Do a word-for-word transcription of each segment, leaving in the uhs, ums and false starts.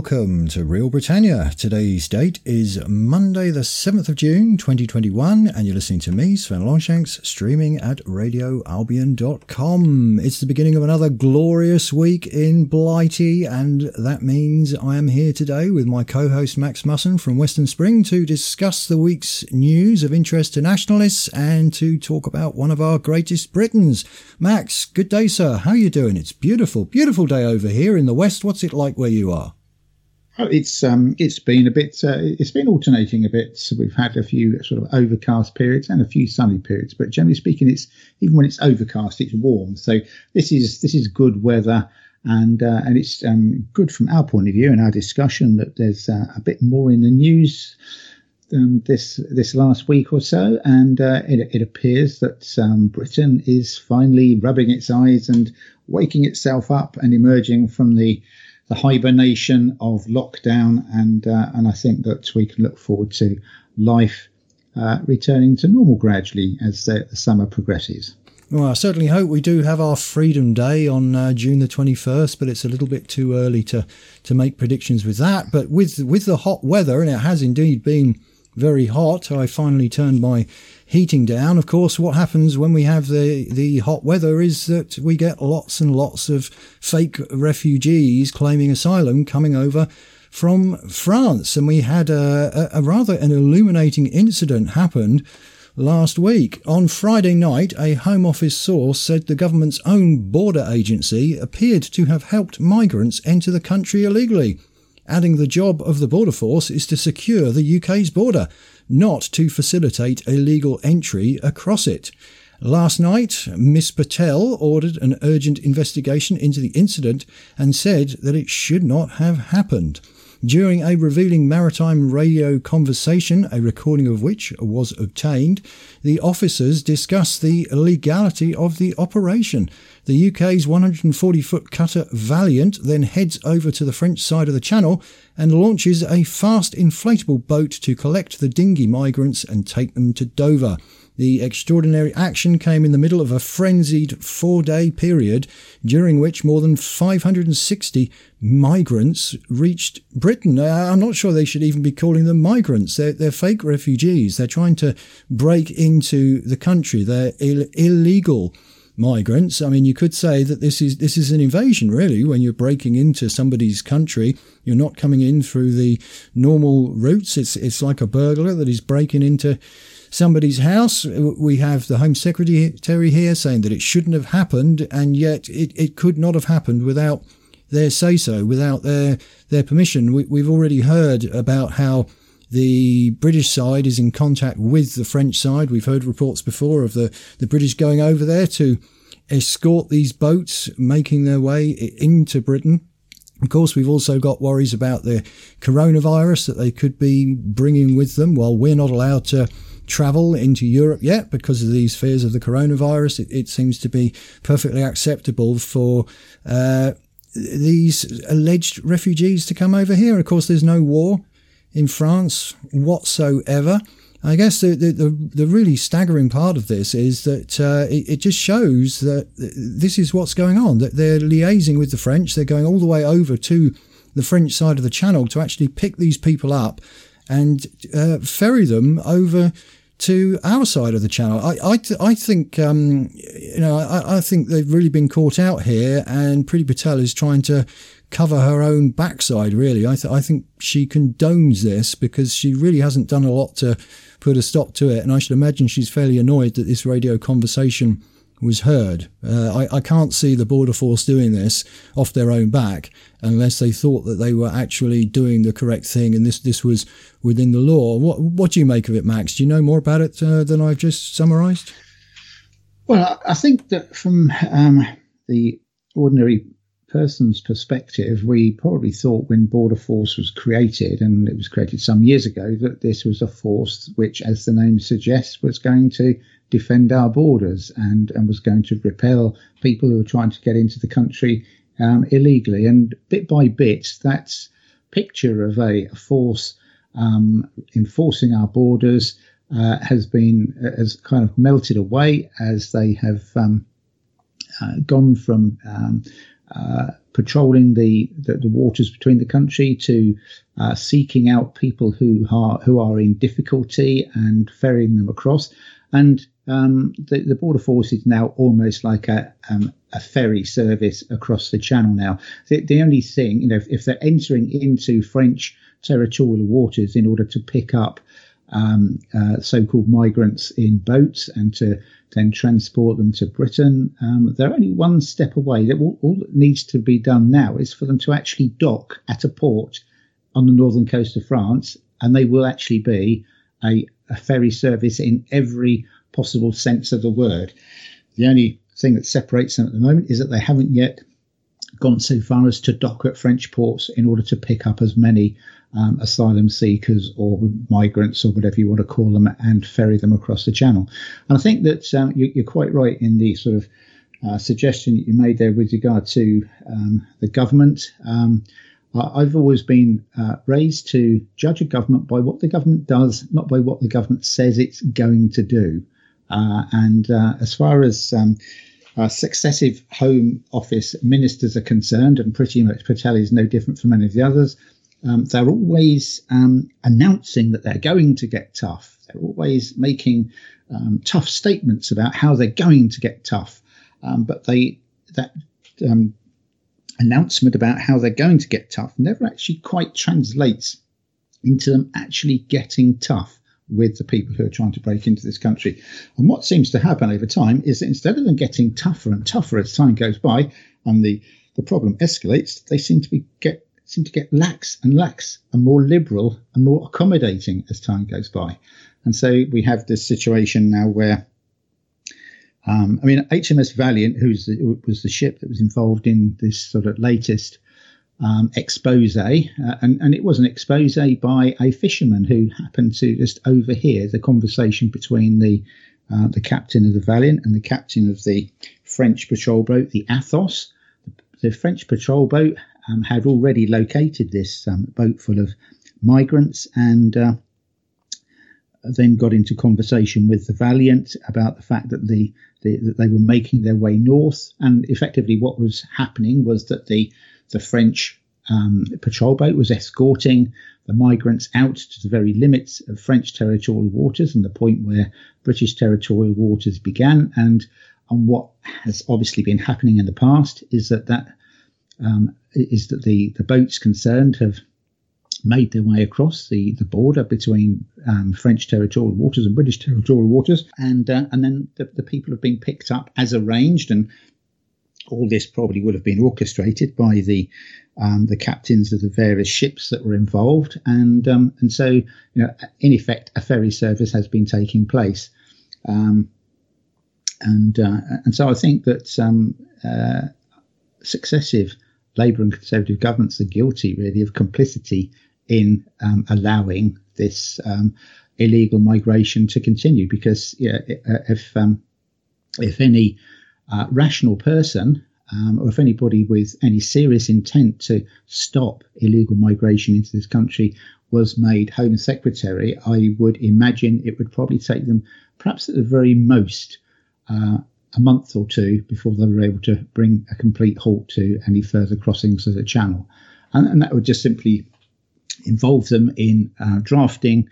welcome to Real Britannia. Today's date is Monday the seventh of June twenty twenty-one, and you're listening to me, Sven Longshanks, streaming at radio albion dot com. It's the beginning of another glorious week in Blighty, and that means I am here today with my co-host Max Musson from Western Spring to discuss the week's news of interest to nationalists and to talk about one of our greatest Britons. Max, good day, sir. How are you doing? It's beautiful, beautiful day over here in the west. What's it like where you are? Oh, it's um, it's been a bit. Uh, it's been alternating a bit. So we've had a few sort of overcast periods and a few sunny periods. But generally speaking, it's even when it's overcast, it's warm. So this is this is good weather, and uh, and it's um, good from our point of view and our discussion that there's uh, a bit more in the news um, this this last week or so, and uh, it, it appears that um, Britain is finally rubbing its eyes and waking itself up and emerging from the the hibernation of lockdown, and uh, and I think that we can look forward to life uh, returning to normal gradually as the, the summer progresses. Well, I certainly hope we do have our Freedom Day on uh, June the twenty-first, but it's a little bit too early to to make predictions with that. But with with the hot weather, and it has indeed been very hot, I finally turned my heating down. Of course, what happens when we have the, the hot weather is that we get lots and lots of fake refugees claiming asylum coming over from France. And we had a, a, a rather an illuminating incident happened last week. On Friday night, a Home Office source said the government's own border agency appeared to have helped migrants enter the country illegally, adding the job of the Border Force is to secure the U K's border, not to facilitate illegal entry across it. Last night, Miss Patel ordered an urgent investigation into the incident and said that it should not have happened. During a revealing maritime radio conversation, a recording of which was obtained, the officers discussed the legality of the operation. The U K's one hundred forty foot cutter Valiant then heads over to the French side of the channel and launches a fast inflatable boat to collect the dinghy migrants and take them to Dover. The extraordinary action came in the middle of a frenzied four-day period during which more than five hundred sixty migrants reached Britain. Uh, I'm not sure they should even be calling them migrants. They're, they're fake refugees. They're trying to break into the country. They're Ill- illegal migrants. I mean, you could say that this is this is an invasion, really. When you're breaking into somebody's country, you're not coming in through the normal routes. It's it's like a burglar that is breaking into somebody's house. We have the Home Secretary here saying that it shouldn't have happened, and yet it, it could not have happened without their say-so, without their their permission. We, we've already heard about how the British side is in contact with the French side. We've heard reports before of the, the British going over there to escort these boats making their way into Britain. Of course, we've also got worries about the coronavirus that they could be bringing with them. While we're not allowed to travel into Europe yet because of these fears of the coronavirus, it, it seems to be perfectly acceptable for uh, these alleged refugees to come over here. Of course, there's no war in France whatsoever. I guess the, the, the, the really staggering part of this is that uh, it, it just shows that this is what's going on, that they're liaising with the French. They're going all the way over to the French side of the channel to actually pick these people up and uh, ferry them over to our side of the channel. I I, th- I think um, you know I, I think they've really been caught out here, and Priti Patel is trying to cover her own backside, really. I, th- I think she condones this because she really hasn't done a lot to put a stop to it, and I should imagine she's fairly annoyed that this radio conversation was heard. Uh, I, I can't see the Border Force doing this off their own back unless they thought that they were actually doing the correct thing and this, this was within the law. What, what do you make of it, Max? Do you know more about it uh, than I've just summarised? Well, I think that from um, the ordinary person's perspective, we probably thought when Border Force was created, and it was created some years ago, that this was a force which, as the name suggests, was going to defend our borders and, and was going to repel people who were trying to get into the country um, illegally. And bit by bit, that picture of a, a force um, enforcing our borders uh, has been has kind of melted away as they have um, uh, gone from um, uh, patrolling the, the, the waters between the country, to uh, seeking out people who are who are in difficulty and ferrying them across. And um, the, the Border Force is now almost like a um, a ferry service across the Channel now. The, the only thing, you know, if, if they're entering into French territorial waters in order to pick up um, uh, so-called migrants in boats and to then transport them to Britain, um, they're only one step away. That all, all that needs to be done now is for them to actually dock at a port on the northern coast of France, and they will actually be a, a ferry service in every possible sense of the word. The only thing that separates them at the moment is that they haven't yet gone so far as to dock at French ports in order to pick up as many um, asylum seekers or migrants or whatever you want to call them and ferry them across the Channel. And I think that um, you, you're quite right in the sort of uh, suggestion that you made there with regard to um, the government. Um, I've always been uh, raised to judge a government by what the government does, not by what the government says it's going to do. Uh, and uh, as far as um, uh, successive Home Office ministers are concerned, and pretty much Patel is no different from any of the others, um, they're always um, announcing that they're going to get tough. They're always making um, tough statements about how they're going to get tough. Um, but they that um, announcement about how they're going to get tough never actually quite translates into them actually getting tough with the people who are trying to break into this country. And what seems to happen over time is that instead of them getting tougher and tougher as time goes by and the, the problem escalates, they seem to be get seem to get lax and lax and more liberal and more accommodating as time goes by. And so we have this situation now where um, I mean, H M S Valiant, who's the, was the ship that was involved in this sort of latest Um, expose, uh, and, and it was an expose by a fisherman who happened to just overhear the conversation between the uh, the captain of the Valiant and the captain of the French patrol boat, the Athos. The French patrol boat um, had already located this um, boat full of migrants and uh, then got into conversation with the Valiant about the fact that the, the that they were making their way north, and effectively what was happening was that the The French um, patrol boat was escorting the migrants out to the very limits of French territorial waters and the point where British territorial waters began. And, and what has obviously been happening in the past is that that um, is that the, the boats concerned have made their way across the, the border between um, French territorial waters and British territorial waters, and uh, and then the, the people have been picked up as arranged. And all this probably would have been orchestrated by the um, the captains of the various ships that were involved, and um, and so you know, in effect, a ferry service has been taking place, um, and uh, and so I think that um, uh, successive Labour and Conservative governments are guilty, really, of complicity in um, allowing this um, illegal migration to continue, because yeah, if um, if any Uh, rational person, um, or if anybody with any serious intent to stop illegal migration into this country was made Home Secretary, I would imagine it would probably take them, perhaps at the very most, uh, a month or two before they were able to bring a complete halt to any further crossings of the Channel. And, and that would just simply involve them in uh, drafting,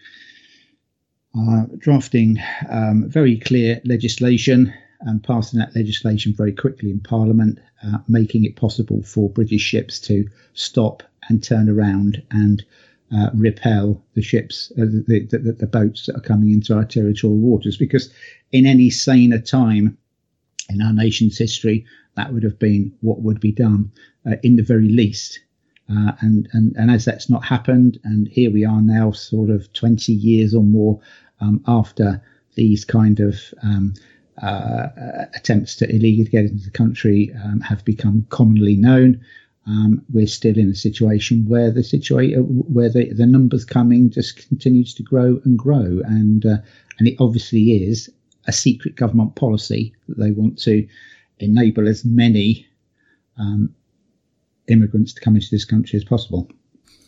uh, drafting um, very clear legislation and passing that legislation very quickly in Parliament, uh, making it possible for British ships to stop and turn around and uh, repel the ships, uh, the, the, the boats that are coming into our territorial waters. Because in any saner time in our nation's history, that would have been what would be done, uh, in the very least. Uh, and, and, and as that's not happened, and here we are now sort of twenty years or more um, after these kind of um, Uh, attempts to illegally get into the country um, have become commonly known. Um, we're still in a situation where the situation, where the, the numbers coming just continues to grow and grow, and uh, and it obviously is a secret government policy that they want to enable as many um, immigrants to come into this country as possible.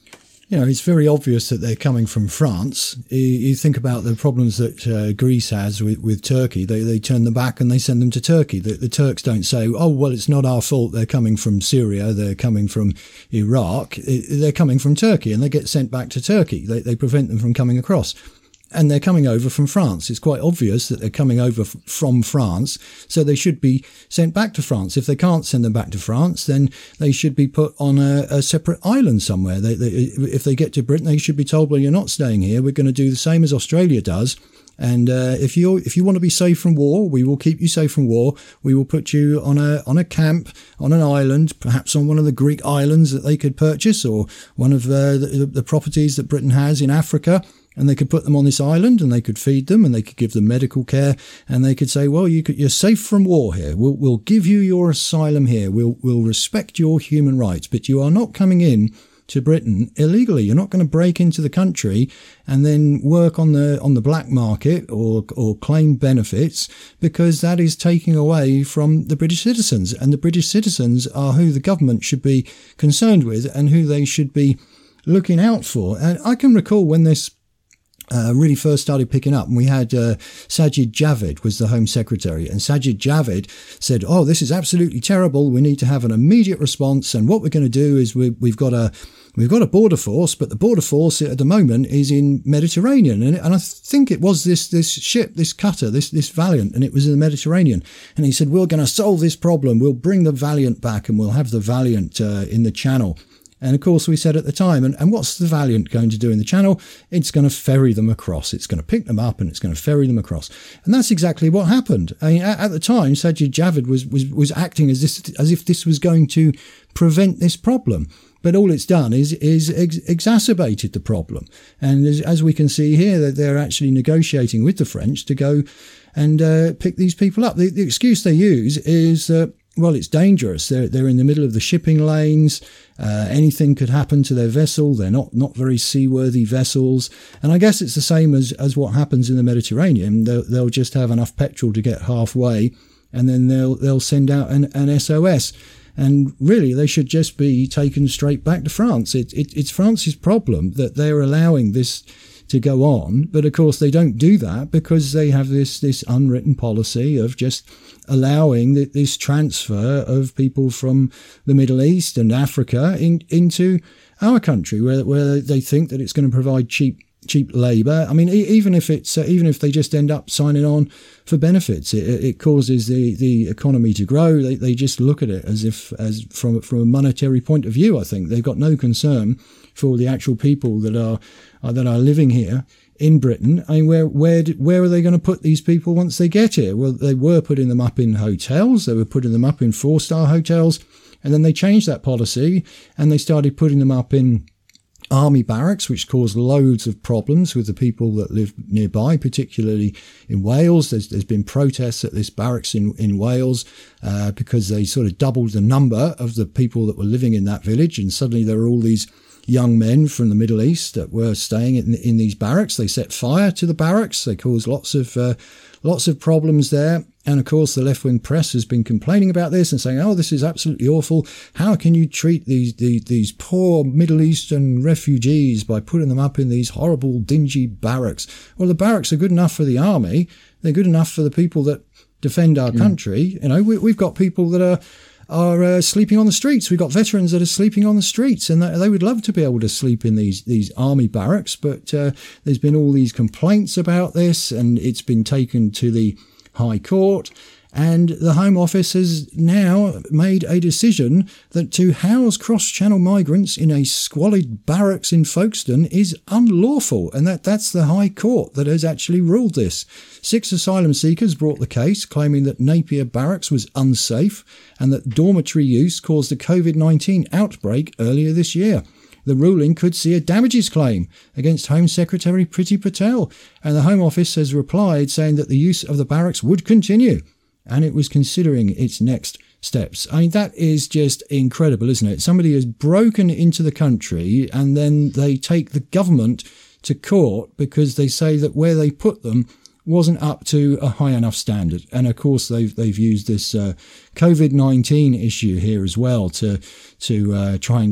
You know, it's very obvious that they're coming from France. You think about the problems that uh, Greece has with, with Turkey. They they turn them back and they send them to Turkey. The, the Turks don't say, oh, well, it's not our fault. They're coming from Syria. They're coming from Iraq. They're coming from Turkey, and they get sent back to Turkey. They, they prevent them from coming across. And they're coming over from France. It's quite obvious that they're coming over f- from France, so they should be sent back to France. If they can't send them back to France, then they should be put on a, a separate island somewhere. They, they, if they get to Britain, they should be told, well, you're not staying here. We're going to do the same as Australia does. And uh, if you if you want to be safe from war, we will keep you safe from war. We will put you on a on a camp on an island, perhaps on one of the Greek islands that they could purchase, or one of uh, the, the properties that Britain has in Africa. And they could put them on this island, and they could feed them, and they could give them medical care, and they could say, well, you could, you're safe from war here. We'll, we'll give you your asylum here. We'll, we'll respect your human rights, but you are not coming in to Britain illegally. You're not going to break into the country and then work on the, on the black market or, or claim benefits, because that is taking away from the British citizens, and the British citizens are who the government should be concerned with and who they should be looking out for. And I can recall when this Uh, really first started picking up, and we had uh, Sajid Javid was the Home Secretary, and Sajid Javid said, oh, this is absolutely terrible. We need to have an immediate response, and what we're going to do is we, we've got a we've got a border force, but the border force at the moment is in Mediterranean, and, and I think it was this this ship, this cutter, this this Valiant, and it was in the Mediterranean. And he said, we're going to solve this problem. We'll bring the Valiant back, and we'll have the Valiant uh, in the Channel. And of course, we said at the time, and, and what's the Valiant going to do in the Channel? It's going to ferry them across. It's going to pick them up and it's going to ferry them across. And that's exactly what happened. I mean, at, at the time, Sajid Javid was, was, was acting as this, as if this was going to prevent this problem. But all it's done is, is ex- exacerbated the problem. And as, as we can see here, that they're actually negotiating with the French to go and uh, pick these people up. The, the excuse they use is that, uh, well, it's dangerous. They're, they're in the middle of the shipping lanes. Uh, anything could happen to their vessel. They're not, not very seaworthy vessels. And I guess it's the same as, as what happens in the Mediterranean. They'll, they'll just have enough petrol to get halfway, and then they'll, they'll send out an, an S O S. And really, they should just be taken straight back to France. It, it, it's France's problem that they're allowing this to go on. But of course, they don't do that because they have this, this unwritten policy of just allowing the, this transfer of people from the Middle East and Africa in, into our country, where, where they think that it's going to provide cheap cheap labour. I mean, even if it's uh, even if they just end up signing on for benefits, it, it causes the, the economy to grow. They they just look at it as if as from from a monetary point of view. I think they've got no concern for the actual people that are uh, that are living here in Britain. I mean, where where where are they going to put these people once they get here? Well, they were putting them up in hotels. They were putting them up in four star hotels, and then they changed that policy and they started putting them up in army barracks, which caused loads of problems with the people that live nearby, particularly in Wales. There's, there's been protests at this barracks in, in Wales uh, because they sort of doubled the number of the people that were living in that village, and suddenly there were all these young men from the Middle East that were staying in, in these barracks. They set fire to the barracks. They caused lots of uh, lots of problems there. And of course, the left-wing press has been complaining about this and saying, oh, this is absolutely awful. How can you treat these, these, these poor Middle Eastern refugees by putting them up in these horrible, dingy barracks? Well, the barracks are good enough for the army. They're good enough for the people that defend our mm. country. You know, we, we've got people that are are uh, sleeping on the streets. We've got veterans that are sleeping on the streets, and they would love to be able to sleep in these these army barracks. But uh, there's been all these complaints about this, and it's been taken to the High Court, and the Home Office has now made a decision that to house cross-channel migrants in a squalid barracks in Folkestone is unlawful, and that that's the High Court that has actually ruled this. Six asylum seekers brought the case, claiming that Napier Barracks was unsafe and that dormitory use caused a COVID nineteen outbreak earlier this year. The ruling could see a damages claim against Home Secretary Priti Patel, and the Home Office has replied saying that the use of the barracks would continue, and it was considering its next steps. I mean, that is just incredible, isn't it? Somebody has broken into the country and then they take the government to court because they say that where they put them wasn't up to a high enough standard. And of course, they've they've used this uh, COVID nineteen issue here as well to to uh, try and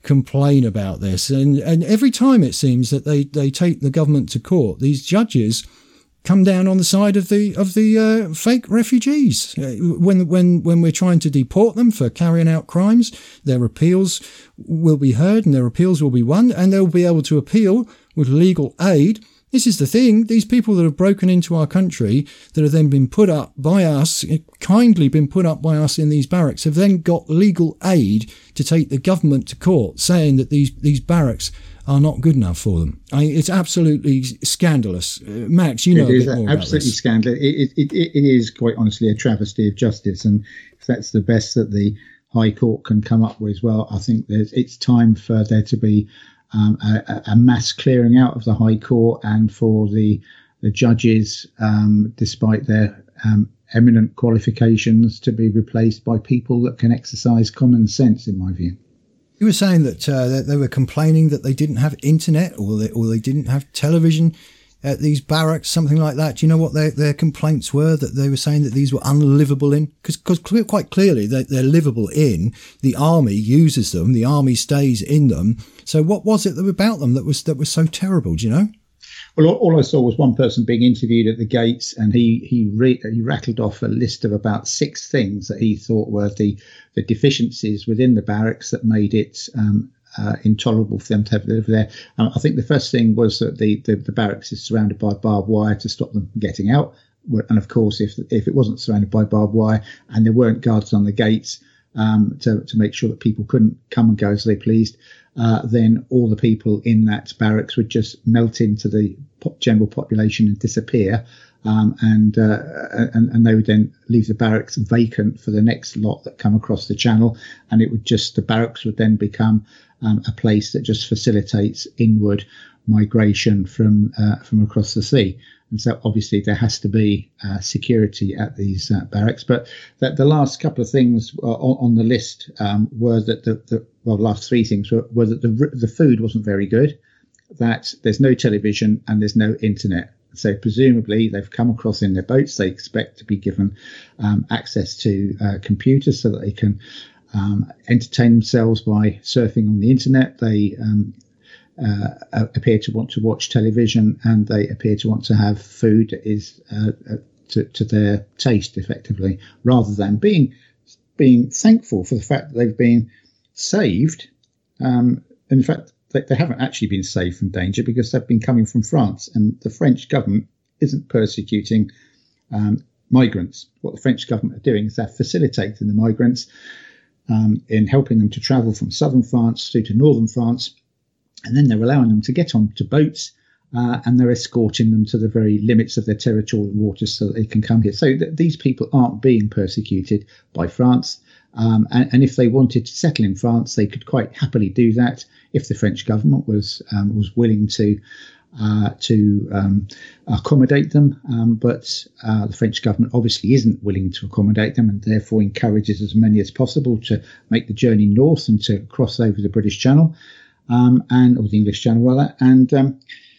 complain about this. And and every time it seems that they, they take the government to court, these judges come down on the side of the of the uh, fake refugees. When when when we're trying to deport them for carrying out crimes, their appeals will be heard and their appeals will be won, and they'll be able to appeal with legal aid. This is the thing. These people that have broken into our country, that have then been put up by us, kindly been put up by us in these barracks, have then got legal aid to take the government to court, saying that these, these barracks are not good enough for them. I mean, it's absolutely scandalous. Uh, Max, you know it a is bit more absolutely about this. scandalous. It, it, it, it is quite honestly a travesty of justice, and if that's the best that the High Court can come up with, well, I think there's, it's time for there to be Um, a, a mass clearing out of the High Court, and for the the judges, um, despite their um, eminent qualifications, to be replaced by people that can exercise common sense, in my view. You were saying that, uh, that they were complaining that they didn't have internet, or they, or they didn't have television at these barracks, something like that. Do you know what their, their complaints were? That they were saying that these were unlivable in? Because clear, quite clearly they, they're livable in. The army uses them. The army stays in them. So what was it about them that was that was so terrible? Do you know? Well, all, all I saw was one person being interviewed at the gates, and he he, re, he rattled off a list of about six things that he thought were the, the deficiencies within the barracks that made it um, Uh, intolerable for them to have live there. Um, I think the first thing was that the, the, the barracks is surrounded by barbed wire to stop them from getting out. And of course, if if it wasn't surrounded by barbed wire and there weren't guards on the gates um, to, to make sure that people couldn't come and go as they pleased, uh, then all the people in that barracks would just melt into the general population and disappear. Um, and, uh, and and they would then leave the barracks vacant for the next lot that come across the channel, and it would just the barracks would then become um, a place that just facilitates inward migration from uh, from across the sea. And so obviously there has to be uh, security at these uh, barracks. But that the last couple of things uh, on, on the list um, were that the, the well, the last three things were, were that the the food wasn't very good, that there's no television and there's no internet. So presumably they've come across in their boats. They expect to be given um, access to uh, computers so that they can um, entertain themselves by surfing on the internet. They um, uh, appear to want to watch television, and they appear to want to have food that is uh, to, to their taste, effectively, rather than being being thankful for the fact that they've been saved. Um, in fact, they haven't actually been saved from danger because they've been coming from France, and the French government isn't persecuting um, migrants. What the French government are doing is they're facilitating the migrants um, in helping them to travel from southern France through to northern France, and then they're allowing them to get onto boats uh, and they're escorting them to the very limits of their territorial waters so that they can come here. So th- these people aren't being persecuted by France. Um, and, and if they wanted to settle in France, they could quite happily do that if the French government was um, was willing to uh, to um, accommodate them. Um, but uh, the French government obviously isn't willing to accommodate them, and therefore encourages as many as possible to make the journey north and to cross over the British Channel, um, and or the English Channel rather. And um,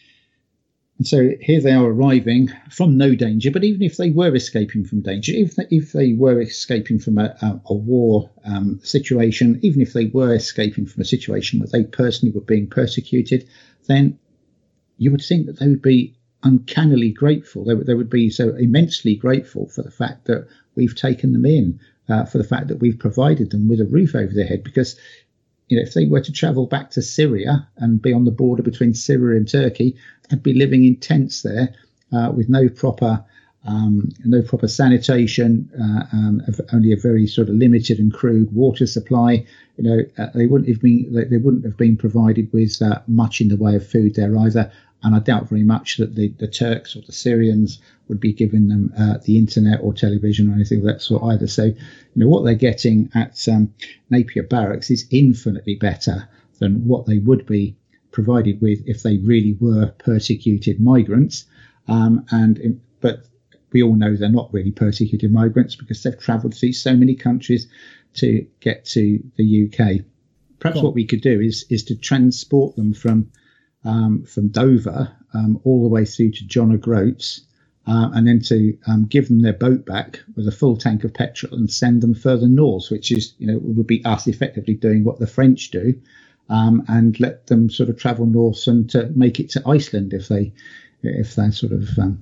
And so here they are arriving from no danger, but even if they were escaping from danger, if they, if they were escaping from a, a, a war um, situation, even if they were escaping from a situation where they personally were being persecuted, then you would think that they would be uncannily grateful. They, they would be so immensely grateful for the fact that we've taken them in, uh, for the fact that we've provided them with a roof over their head, because you know, if they were to travel back to Syria and be on the border between Syria and Turkey, they'd be living in tents there uh, with no proper um, no proper sanitation, uh, um, only a very sort of limited and crude water supply. You know, uh, they wouldn't have been they, they wouldn't have been provided with uh, much in the way of food there either. And I doubt very much that the, the Turks or the Syrians would be giving them uh, the internet or television or anything of that sort either. So, you know, what they're getting at um, Napier Barracks is infinitely better than what they would be provided with if they really were persecuted migrants. Um, and but we all know they're not really persecuted migrants because they've travelled through so many countries to get to the U K. Perhaps what we could do is is to transport them from Um, from Dover um, all the way through to John O'Groats, uh, and then to um, give them their boat back with a full tank of petrol and send them further north, which is, you know, would be us effectively doing what the French do, um, and let them sort of travel north and to make it to Iceland if they if they're sort of um,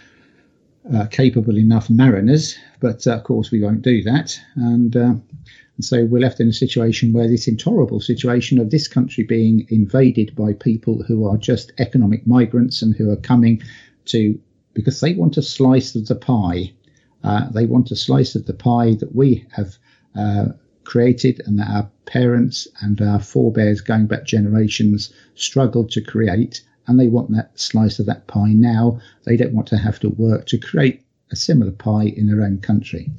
uh, capable enough mariners. But uh, of course we won't do that, and. Uh, And so we're left in a situation where this intolerable situation of this country being invaded by people who are just economic migrants and who are coming to, because they want a slice of the pie. Uh, they want a slice of the pie that we have uh, created and that our parents and our forebears going back generations struggled to create. And they want that slice of that pie now. They don't want to have to work to create a similar pie in their own country.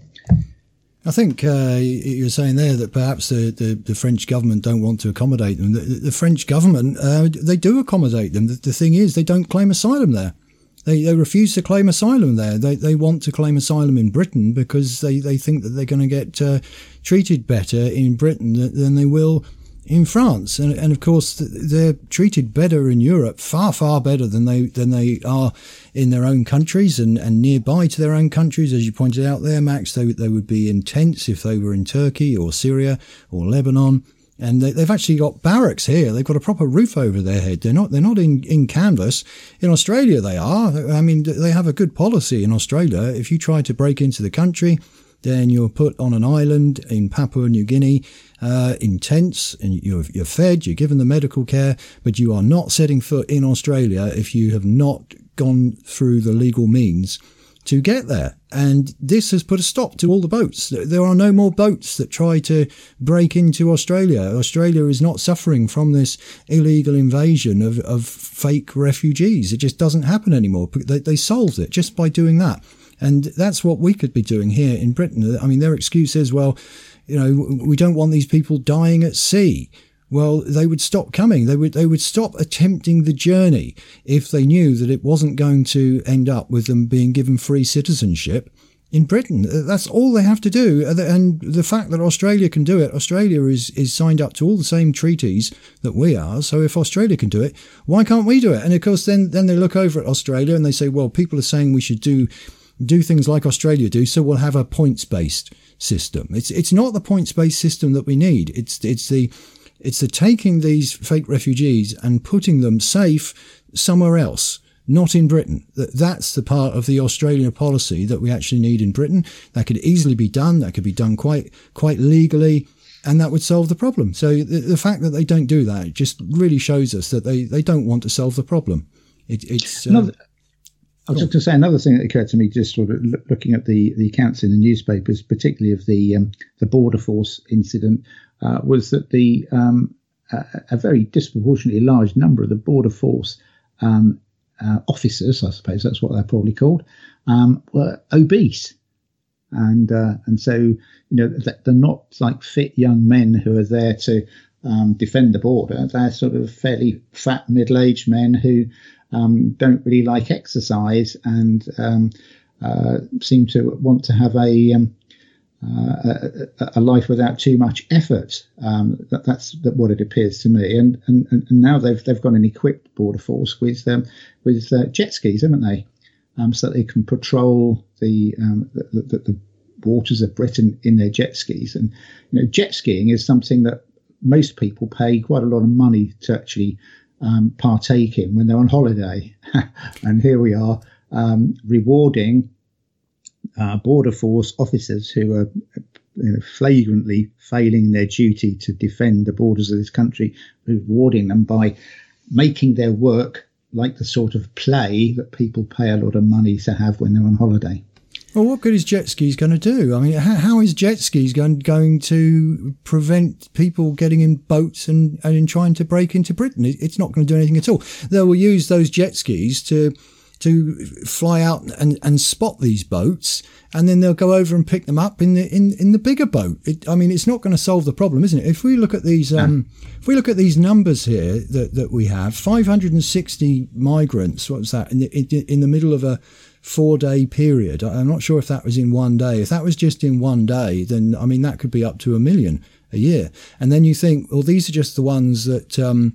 I think uh, you're saying there that perhaps the, the, the French government don't want to accommodate them. The, the French government, uh, they do accommodate them. The, the thing is, they don't claim asylum there. They, they refuse to claim asylum there. They they want to claim asylum in Britain because they, they think that they're going to get uh, treated better in Britain than they will in France. And, and of course, they're treated better in Europe, far, far better than they than they are in their own countries and, and nearby to their own countries. As you pointed out there, Max, they, they would be intense if they were in Turkey or Syria or Lebanon. And they, they've actually got barracks here. They've got a proper roof over their head. They're not they're not in, in canvas. In Australia, they are. I mean, they have a good policy in Australia. If you try to break into the country, then you're put on an island in Papua New Guinea, uh, in tents, and you're, you're fed, you're given the medical care, but you are not setting foot in Australia if you have not gone through the legal means to get there. And this has put a stop to all the boats. There are no more boats that try to break into Australia. Australia is not suffering from this illegal invasion of, of fake refugees. It just doesn't happen anymore. They, they solved it just by doing that. And that's what we could be doing here in Britain. I mean, their excuse is, well, you know, we don't want these people dying at sea. Well, they would stop coming. They would they would stop attempting the journey if they knew that it wasn't going to end up with them being given free citizenship in Britain. That's all they have to do. And the fact that Australia can do it, Australia is, is signed up to all the same treaties that we are. So if Australia can do it, why can't we do it? And of course, then, then they look over at Australia and they say, well, people are saying we should do do things like Australia do, so we'll have a points-based system. It's it's not the points-based system that we need. It's it's the it's the taking these fake refugees and putting them safe somewhere else, not in Britain. That's the part of the Australian policy that we actually need in Britain. That could easily be done. That could be done quite quite legally, and that would solve the problem. So the, the fact that they don't do that just really shows us that they, they don't want to solve the problem. It, it's uh, Another- I was just going to say another thing that occurred to me, just sort of looking at the, the accounts in the newspapers, particularly of the um, the Border Force incident, uh, was that the um, a, a very disproportionately large number of the Border Force um, uh, officers, I suppose that's what they're probably called, um, were obese, and uh, and so you know they're not like fit young men who are there to um, defend the border. They're sort of fairly fat middle-aged men who Um, don't really like exercise and um, uh, seem to want to have a, um, uh, a, a life without too much effort. Um, that, that's what it appears to me. And, and, and now they've they've got an equipped border force with um, with uh, jet skis, haven't they? Um, so that they can patrol the, um, the, the the waters of Britain in their jet skis. And you know, jet skiing is something that most people pay quite a lot of money to actually Um, partake in when they're on holiday. And here we are um, rewarding uh, Border Force officers who are you know, flagrantly failing their duty to defend the borders of this country, rewarding them by making their work like the sort of play that people pay a lot of money to have when they're on holiday. Well, what good is jet skis going to do? I mean, how, how is jet skis going, going to prevent people getting in boats and, and trying to break into Britain? It, it's not going to do anything at all. They will use those jet skis to to fly out and, and spot these boats, and then they'll go over and pick them up in the in, in the bigger boat. It, I mean, it's not going to solve the problem, isn't it? If we look at these, um, if we look at these numbers here that, that we have, five hundred sixty migrants. What was that in the in, in the middle of a four-day period? I'm not sure if that was in one day. If that was just in one day, then, I mean, that could be up to a million a year. And then you think, well, these are just the ones that um,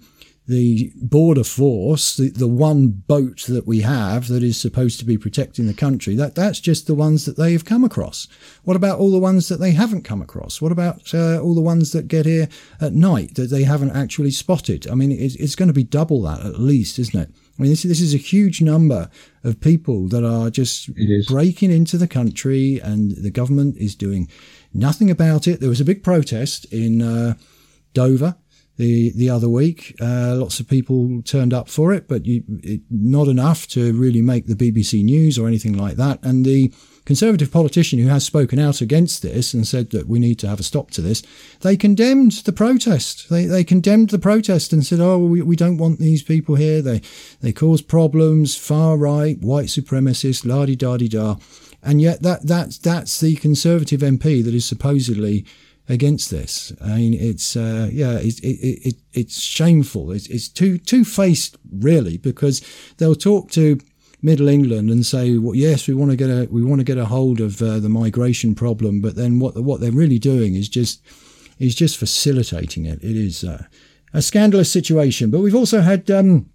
the border force, the, the one boat that we have that is supposed to be protecting the country, that that's just the ones that they have come across. What about all the ones that they haven't come across? What about uh, all the ones that get here at night that they haven't actually spotted? I mean, it's, it's going to be double that at least, isn't it? I mean, this, this is a huge number of people that are just breaking into the country, and the government is doing nothing about it. There was a big protest in uh, Dover the the other week. Uh, lots of people turned up for it, but you, it, not enough to really make the B B C News or anything like that. And the Conservative politician who has spoken out against this and said that we need to have a stop to this, they condemned the protest. They they condemned the protest and said, oh, we, we don't want these people here. They they cause problems, far right, white supremacists, la-di-da-di-da. And yet that that's that's the Conservative M P that is supposedly against this. I mean, it's uh, yeah, it, it, it it's shameful. It's it's two two faced really, because they'll talk to Middle England and say, well, yes, we want to get a we want to get a hold of uh, the migration problem, but then what what they're really doing is just is just facilitating it. It is uh, a scandalous situation. But we've also had um,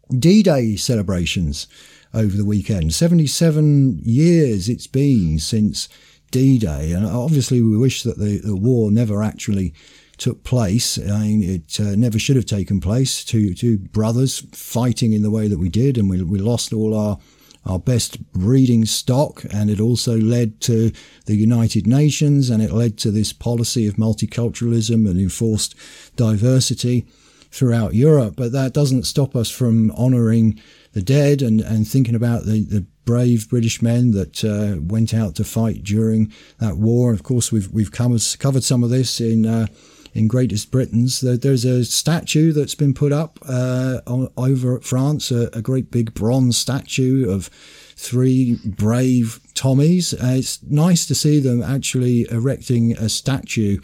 D-Day celebrations over the weekend. seventy-seven years it's been since D-Day, and obviously we wish that the, the war never actually took place. I mean, it uh, never should have taken place. Two two brothers fighting in the way that we did, and we we lost all our our best breeding stock, and it also led to the United Nations, and it led to this policy of multiculturalism and enforced diversity throughout Europe. But that doesn't stop us from honouring the dead and, and thinking about the, the brave British men that uh, went out to fight during that war. And of course, we've we've covered, covered some of this in uh, in Greatest Britain's. There's a statue that's been put up uh, over at France, a, a great big bronze statue of three brave Tommies. Uh, it's nice to see them actually erecting a statue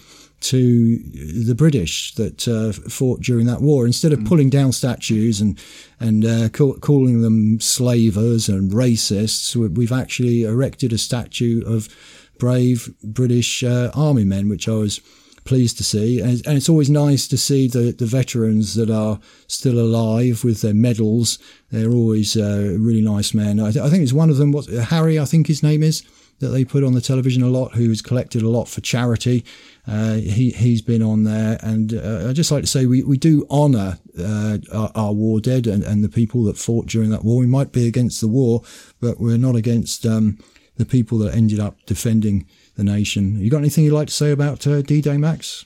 to the British that uh, fought during that war, instead of pulling down statues and and uh, call, calling them slavers and racists. We've actually erected a statue of brave British uh, army men, which I was pleased to see. And, and it's always nice to see the, the veterans that are still alive with their medals. They're always uh, really nice men. I, th- I think it's one of them, what, Harry, I think his name is, that they put on the television a lot, who's collected a lot for charity. Uh, he, he's been on there. And uh, I'd just like to say we, we do honour uh, our, our war dead and, and the people that fought during that war. We might be against the war, but we're not against um, the people that ended up defending the nation. You got anything you'd like to say about uh, D-Day, Max?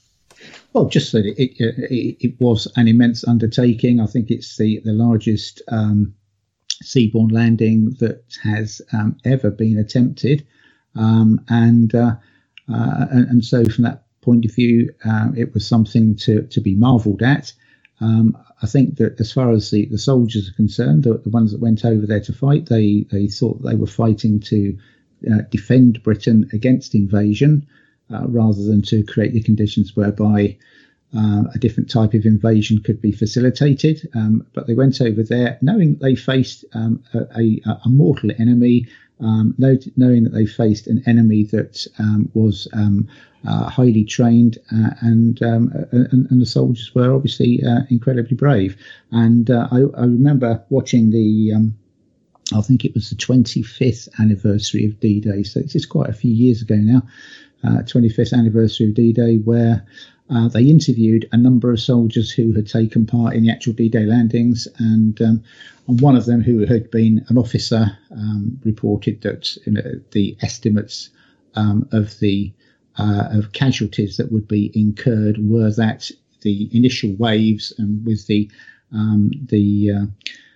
Well, just that it, it, it, it was an immense undertaking. I think it's the, the largest um, seaborne landing that has um, ever been attempted. Um, and, uh, uh, and and so from that point of view, um, it was something to, to be marvelled at. Um, I think that as far as the, the soldiers are concerned, the, the ones that went over there to fight, they, they thought they were fighting to uh, defend Britain against invasion, uh, rather than to create the conditions whereby Uh, a different type of invasion could be facilitated. Um, but they went over there knowing that they faced um, a, a, a mortal enemy, um, knowing that they faced an enemy that um, was um, uh, highly trained, uh, and, um, and and the soldiers were obviously uh, incredibly brave. And uh, I, I remember watching the, um, I think it was the twenty-fifth anniversary of D-Day, so it's just quite a few years ago now, uh, twenty-fifth anniversary of D-Day, where Uh, they interviewed a number of soldiers who had taken part in the actual D-Day landings, and, um, and one of them, who had been an officer, um, reported that you know, the estimates um, of the uh, of casualties that would be incurred were that the initial waves, and with the um, the uh,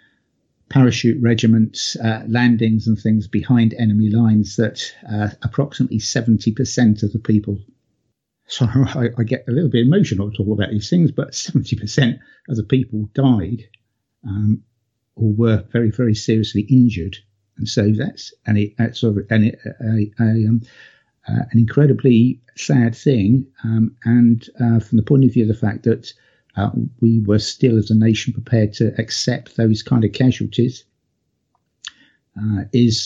parachute regiments uh, landings and things behind enemy lines, that uh, approximately seventy percent of the people. So I, I get a little bit emotional talking about these things, but seventy percent of the people died um, or were very, very seriously injured. And so that's and it, that's sort of an, a, a, um, uh, an incredibly sad thing. Um, and uh, from the point of view of the fact that uh, we were still as a nation prepared to accept those kind of casualties, uh, is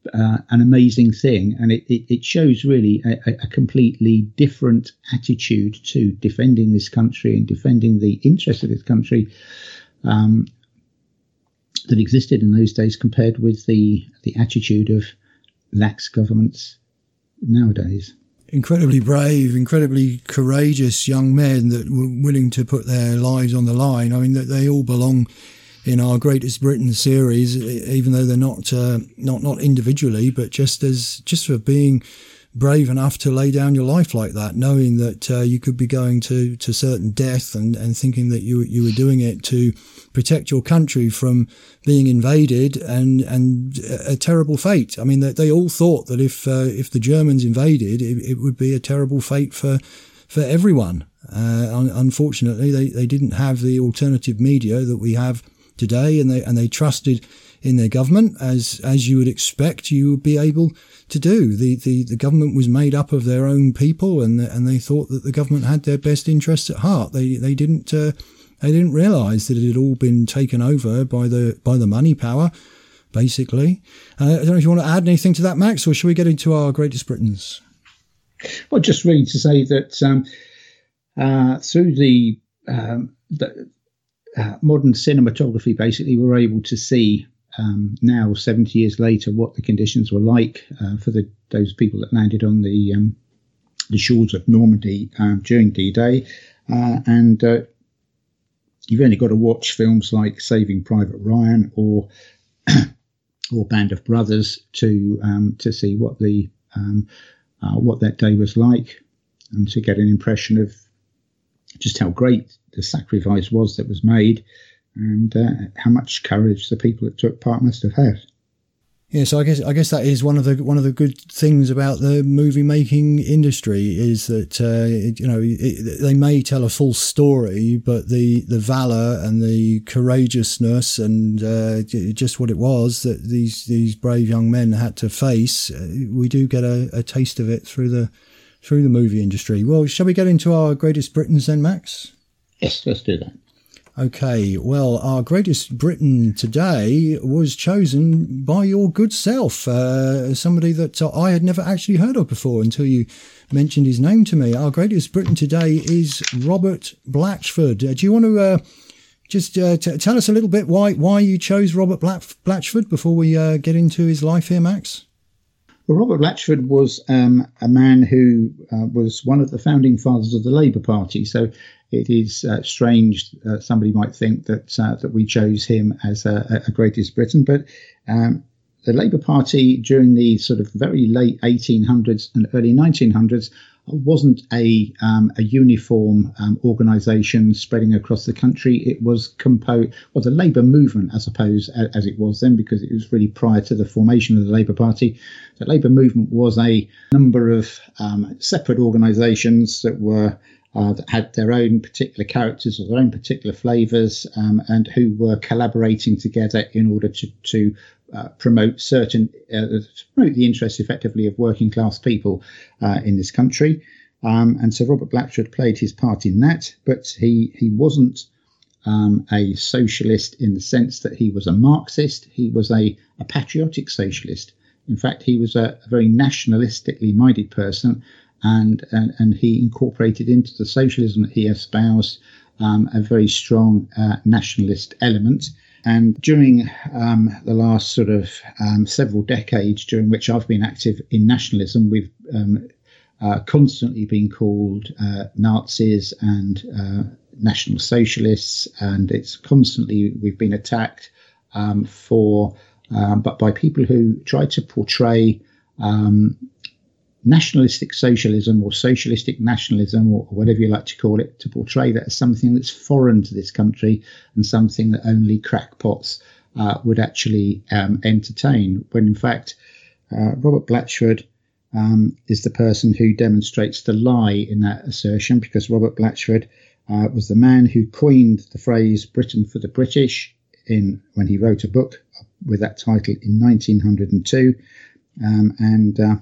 uh, an amazing thing, and it, it, it shows really a, a completely different attitude to defending this country and defending the interests of this country um, that existed in those days compared with the the attitude of lax governments nowadays. Incredibly brave, incredibly courageous young men that were willing to put their lives on the line. I mean, that they all belong in our Greatest Britain series, even though they're not uh, not not individually, but just as just for being brave enough to lay down your life like that, knowing that uh, you could be going to, to certain death, and, and thinking that you you were doing it to protect your country from being invaded and and a terrible fate. I mean, they, they all thought that if uh, if the Germans invaded, it, it would be a terrible fate for for everyone. Uh, un- unfortunately, they, they didn't have the alternative media that we have today, and they and they trusted in their government, as as you would expect you would be able to do. The the, the government was made up of their own people, and and they thought that the government had their best interests at heart. They they didn't uh, they didn't realise that it had all been taken over by the by the money power, basically. Uh, I don't know if you want to add anything to that, Max, or should we get into our Greatest Britons? Well, just really to say that um, uh, through the, um, the uh, modern cinematography, basically, we're able to see um, now, seventy years later, what the conditions were like uh, for the those people that landed on the um, the shores of Normandy um, during D-Day, uh, and uh, you've only got to watch films like Saving Private Ryan or or Band of Brothers to um, to see what the um, uh, what that day was like, and to get an impression of just how great the sacrifice was that was made, and uh, how much courage the people that took part must have had. Yeah, so I guess I guess that is one of the one of the good things about the movie making industry is that uh, it, you know it, they may tell a full story, but the, the valor and the courageousness and uh, just what it was that these these brave young men had to face, uh, we do get a, a taste of it through the through the movie industry. Well, shall we get into our Greatest Britons then, Max? Yes, let's do that. Okay, well, our Greatest Briton today was chosen by your good self, uh, somebody that I had never actually heard of before until you mentioned his name to me. Our Greatest Briton today is Robert Blatchford. Uh, do you want to uh, just uh, t- tell us a little bit why why you chose Robert Blatch- Blatchford before we uh, get into his life here, Max? Well, Robert Blatchford was um, a man who uh, was one of the founding fathers of the Labour Party. So it is uh, strange uh, somebody might think that uh, that we chose him as a, a Greatest Briton, but um, the Labour Party during the sort of very late eighteen hundreds and early nineteen hundreds wasn't a um, a uniform um, organisation spreading across the country. It was composed, well, the Labour movement, I suppose, as, as it was then, because it was really prior to the formation of the Labour Party. The Labour movement was a number of um, separate organisations that were Uh, that had their own particular characters or their own particular flavours, um, and who were collaborating together in order to, to uh, promote certain, uh, to promote the interests effectively of working class people uh, in this country. Um, and so Robert Blatchford played his part in that, but he, he wasn't um, a socialist in the sense that he was a Marxist. He was a, a patriotic socialist. In fact, he was a, a very nationalistically minded person. And, and and he incorporated into the socialism that he espoused um, a very strong uh, nationalist element. And during um, the last sort of um, several decades during which I've been active in nationalism, we've um, uh, constantly been called uh, Nazis and uh, National Socialists, and it's constantly we've been attacked um, for, um, but by people who try to portray Um, nationalistic socialism or socialistic nationalism, or whatever you like to call it, to portray that as something that's foreign to this country and something that only crackpots uh, would actually um, entertain, when in fact uh, Robert Blatchford um, is the person who demonstrates the lie in that assertion, because Robert Blatchford uh, was the man who coined the phrase Britain for the British in when he wrote a book with that title in nineteen oh two, um, and uh,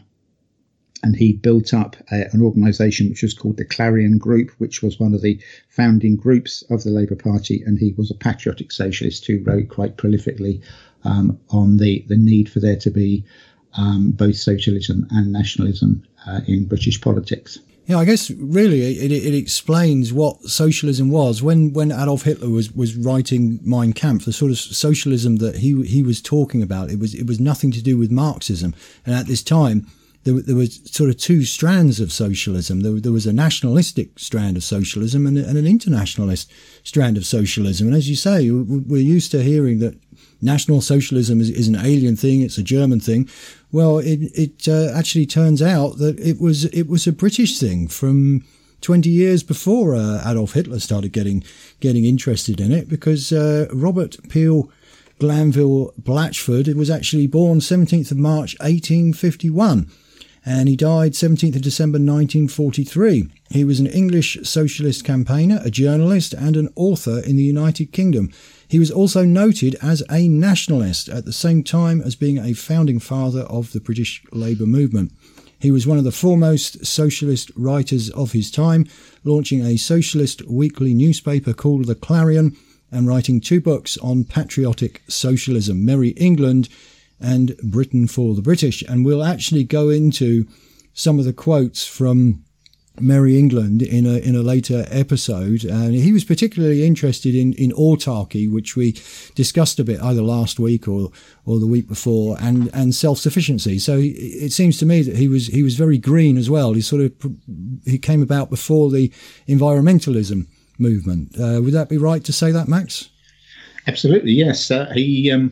And he built up a, an organisation which was called the Clarion Group, which was one of the founding groups of the Labour Party. And he was a patriotic socialist who wrote quite prolifically um, on the, the need for there to be um, both socialism and nationalism uh, in British politics. Yeah, I guess really it, it explains what socialism was. When when Adolf Hitler was, was writing Mein Kampf, the sort of socialism that he he was talking about, it was it was nothing to do with Marxism. And at this time, there, there was sort of two strands of socialism. There, there was a nationalistic strand of socialism and, and an internationalist strand of socialism. And as you say, we're used to hearing that National Socialism is, is an alien thing, it's a German thing. Well, it, it uh, actually turns out that it was it was a British thing from twenty years before uh, Adolf Hitler started getting getting interested in it, because uh, Robert Peel Glanville Blatchford was actually born seventeenth of March eighteen fifty-one, and he died seventeenth of December nineteen forty-three. He was an English socialist campaigner, a journalist and an author in the United Kingdom. He was also noted as a nationalist at the same time as being a founding father of the British Labour movement. He was one of the foremost socialist writers of his time, launching a socialist weekly newspaper called The Clarion and writing two books on patriotic socialism, Merry England and Britain for the British. And we'll actually go into some of the quotes from Merry England in a in a later episode, and he was particularly interested in in autarky, which we discussed a bit either last week or or the week before, and and self-sufficiency. So it seems to me that he was he was very green as well. He sort of he came about before the environmentalism movement. Uh, would that be right to say that, Max? Absolutely, yes. Uh, he um,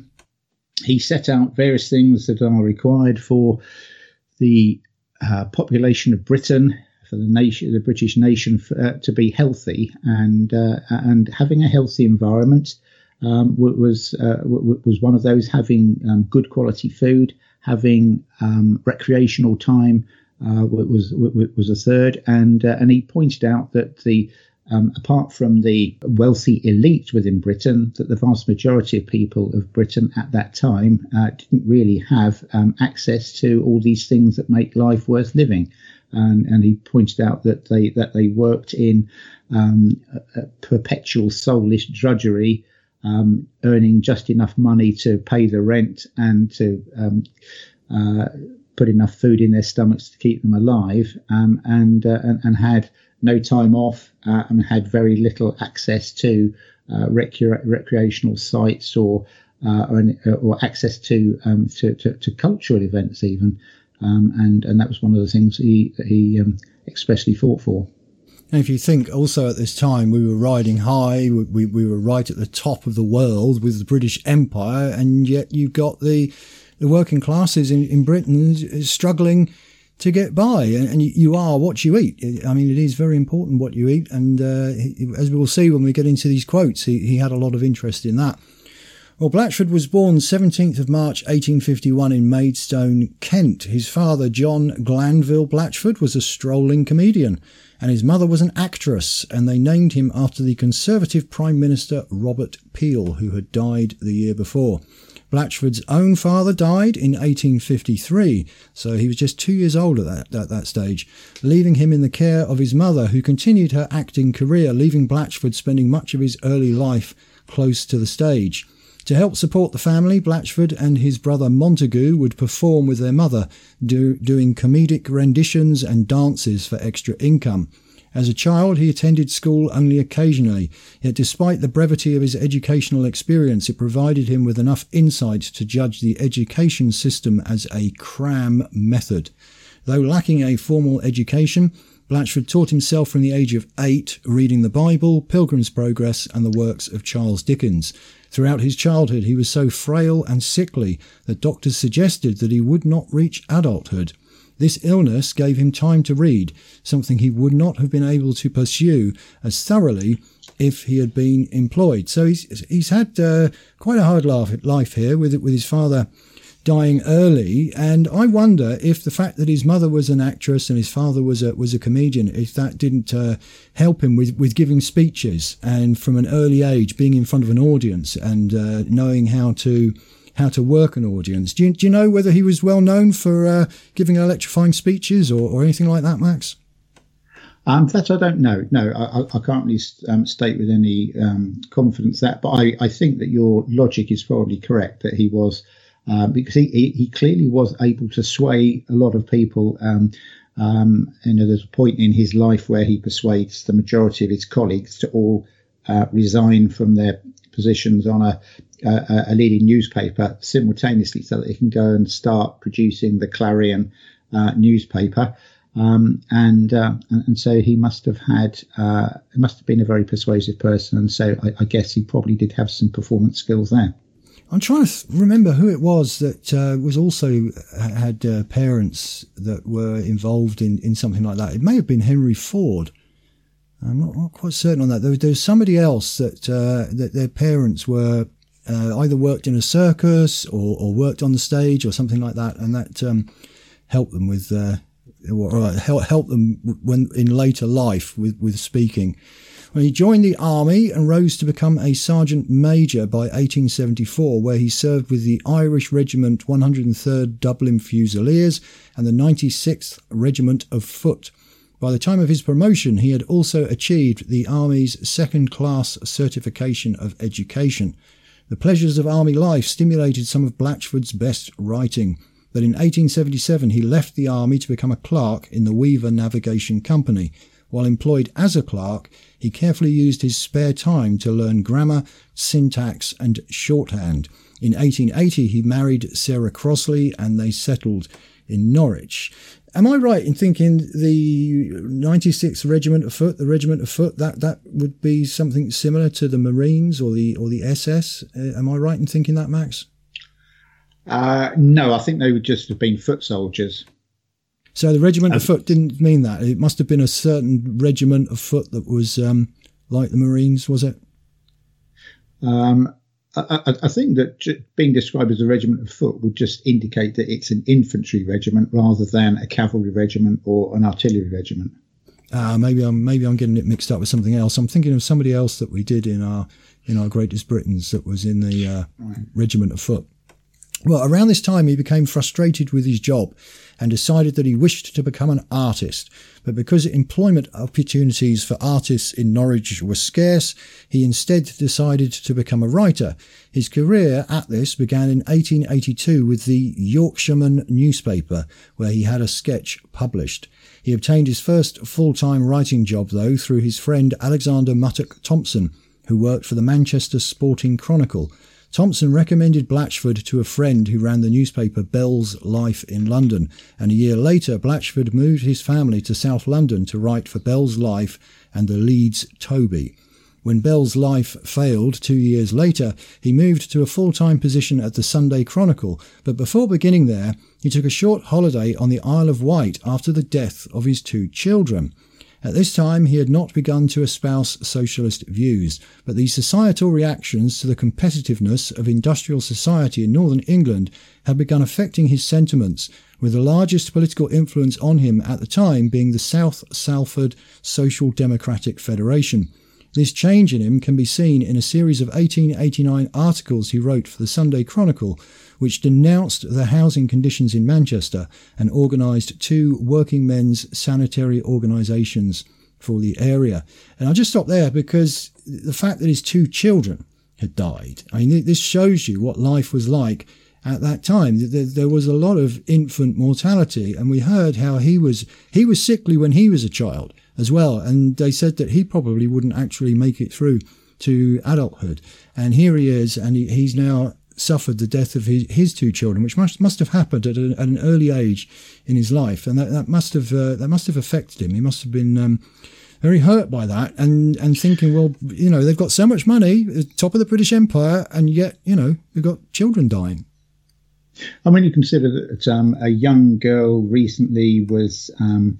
he set out various things that are required for the uh, population of Britain, for the nation, the British nation, for, uh, to be healthy, and uh, and having a healthy environment um, was uh, was one of those. Having um, good quality food, having um, recreational time uh, was was a third, and uh, and he pointed out that the um, apart from the wealthy elite within Britain, that the vast majority of people of Britain at that time uh, didn't really have um, access to all these things that make life worth living. And, and he pointed out that they that they worked in um, a, a perpetual soulless drudgery, um, earning just enough money to pay the rent and to um, uh, put enough food in their stomachs to keep them alive, um, and, uh, and and had no time off, uh, and had very little access to uh, recre- recreational sites or uh, or, or access to, um, to, to to cultural events even. Um, and, and that was one of the things he, he um, expressly fought for. And if you think also at this time we were riding high, we, we were right at the top of the world with the British Empire, and yet you've got the, the working classes in, in Britain struggling to get by, and, and you are what you eat. I mean, it is very important what you eat, and uh, he, as we will see when we get into these quotes, he, he had a lot of interest in that. Well, Blatchford was born seventeenth of March eighteen fifty-one in Maidstone, Kent. His father, John Glanville Blatchford, was a strolling comedian, and his mother was an actress, and they named him after the Conservative Prime Minister Robert Peel, who had died the year before. Blatchford's own father died in eighteen fifty-three, so he was just two years old at that, at that stage, leaving him in the care of his mother, who continued her acting career, leaving Blatchford spending much of his early life close to the stage. To help support the family, Blatchford and his brother Montagu would perform with their mother, do, doing comedic renditions and dances for extra income. As a child, he attended school only occasionally, yet despite the brevity of his educational experience, it provided him with enough insight to judge the education system as a cram method. Though lacking a formal education, Blatchford taught himself from the age of eight, reading the Bible, Pilgrim's Progress, and the works of Charles Dickens. Throughout his childhood, he was so frail and sickly that doctors suggested that he would not reach adulthood. This illness gave him time to read, something he would not have been able to pursue as thoroughly if he had been employed. So he's he's had uh, quite a hard life here with with his father dying early, and I wonder if the fact that his mother was an actress and his father was a was a comedian, if that didn't uh, help him with, with giving speeches, and from an early age being in front of an audience and uh, knowing how to how to work an audience. Do you, do you know whether he was well known for uh, giving electrifying speeches or, or anything like that, Max? Um, that I don't know. No, I, I can't really um, state with any um, confidence that, but I, I think that your logic is probably correct, that he was uh, because he, he, he clearly was able to sway a lot of people. Um, um, and there's a point in his life where he persuades the majority of his colleagues to all uh, resign from their positions on a, a, a leading newspaper simultaneously so that they can go and start producing the Clarion uh, newspaper. Um, and, uh, and and so he must have had, uh, he must have been a very persuasive person. And so I, I guess he probably did have some performance skills there. I'm trying to remember who it was that uh, was also had uh, parents that were involved in, in something like that. It may have been Henry Ford. I'm not, not quite certain on that. There was, there was somebody else that uh, that their parents were uh, either worked in a circus or, or worked on the stage or something like that, and that um, helped them with uh, or helped them when in later life with with speaking. Well, he joined the army and rose to become a sergeant major by eighteen seventy-four, where he served with the Irish Regiment one hundred third Dublin Fusiliers and the ninety-sixth Regiment of Foot. By the time of his promotion, he had also achieved the Army's second-class certification of education. The pleasures of army life stimulated some of Blatchford's best writing, but in eighteen seventy-seven he left the army to become a clerk in the Weaver Navigation Company. While employed as a clerk, he carefully used his spare time to learn grammar, syntax and shorthand. In eighteen eighty he married Sarah Crossley and they settled in Norwich. Am I right in thinking the ninety-sixth Regiment of Foot, the Regiment of Foot, that, that would be something similar to the Marines or the or the S S? Uh, am I right in thinking that, Max? Uh, no, I think they would just have been foot soldiers. So the Regiment um, of Foot didn't mean that. It must have been a certain regiment of foot that was um, like the Marines, was it? Um, I, I think that being described as a regiment of foot would just indicate that it's an infantry regiment rather than a cavalry regiment or an artillery regiment. Uh, maybe I'm maybe I'm getting it mixed up with something else. I'm thinking of somebody else that we did in our in our Greatest Britons that was in the uh, right. Regiment of Foot. Well, around this time he became frustrated with his job and decided that he wished to become an artist. But because employment opportunities for artists in Norwich were scarce, he instead decided to become a writer. His career at this began in eighteen eighty-two with the Yorkshireman newspaper, where he had a sketch published. He obtained his first full-time writing job, though, through his friend Alexander Muttock Thompson, who worked for the Manchester Sporting Chronicle. Thompson recommended Blatchford to a friend who ran the newspaper Bell's Life in London, and a year later Blatchford moved his family to South London to write for Bell's Life and the Leeds Toby. When Bell's Life failed two years later, he moved to a full-time position at the Sunday Chronicle, but before beginning there, he took a short holiday on the Isle of Wight after the death of his two children. At this time, he had not begun to espouse socialist views, but the societal reactions to the competitiveness of industrial society in northern England had begun affecting his sentiments, with the largest political influence on him at the time being the South Salford Social Democratic Federation. This change in him can be seen in a series of eighteen eighty-nine articles he wrote for the Sunday Chronicle, which denounced the housing conditions in Manchester and organised two working men's sanitary organisations for the area. And I'll just stop there because the fact that his two children had died, I mean, this shows you what life was like at that time. There was a lot of infant mortality, and we heard how he was he was sickly when he was a child as well, and they said that he probably wouldn't actually make it through to adulthood. And here he is, and he, he's now suffered the death of his, his two children, which must must have happened at, a, at an early age in his life, and that, that must have uh, that must have affected him. He must have been um, very hurt by that, and and thinking, well, you know, they've got so much money, top of the British Empire, and yet, you know, we've got children dying. I mean, you consider that um, a young girl recently was um,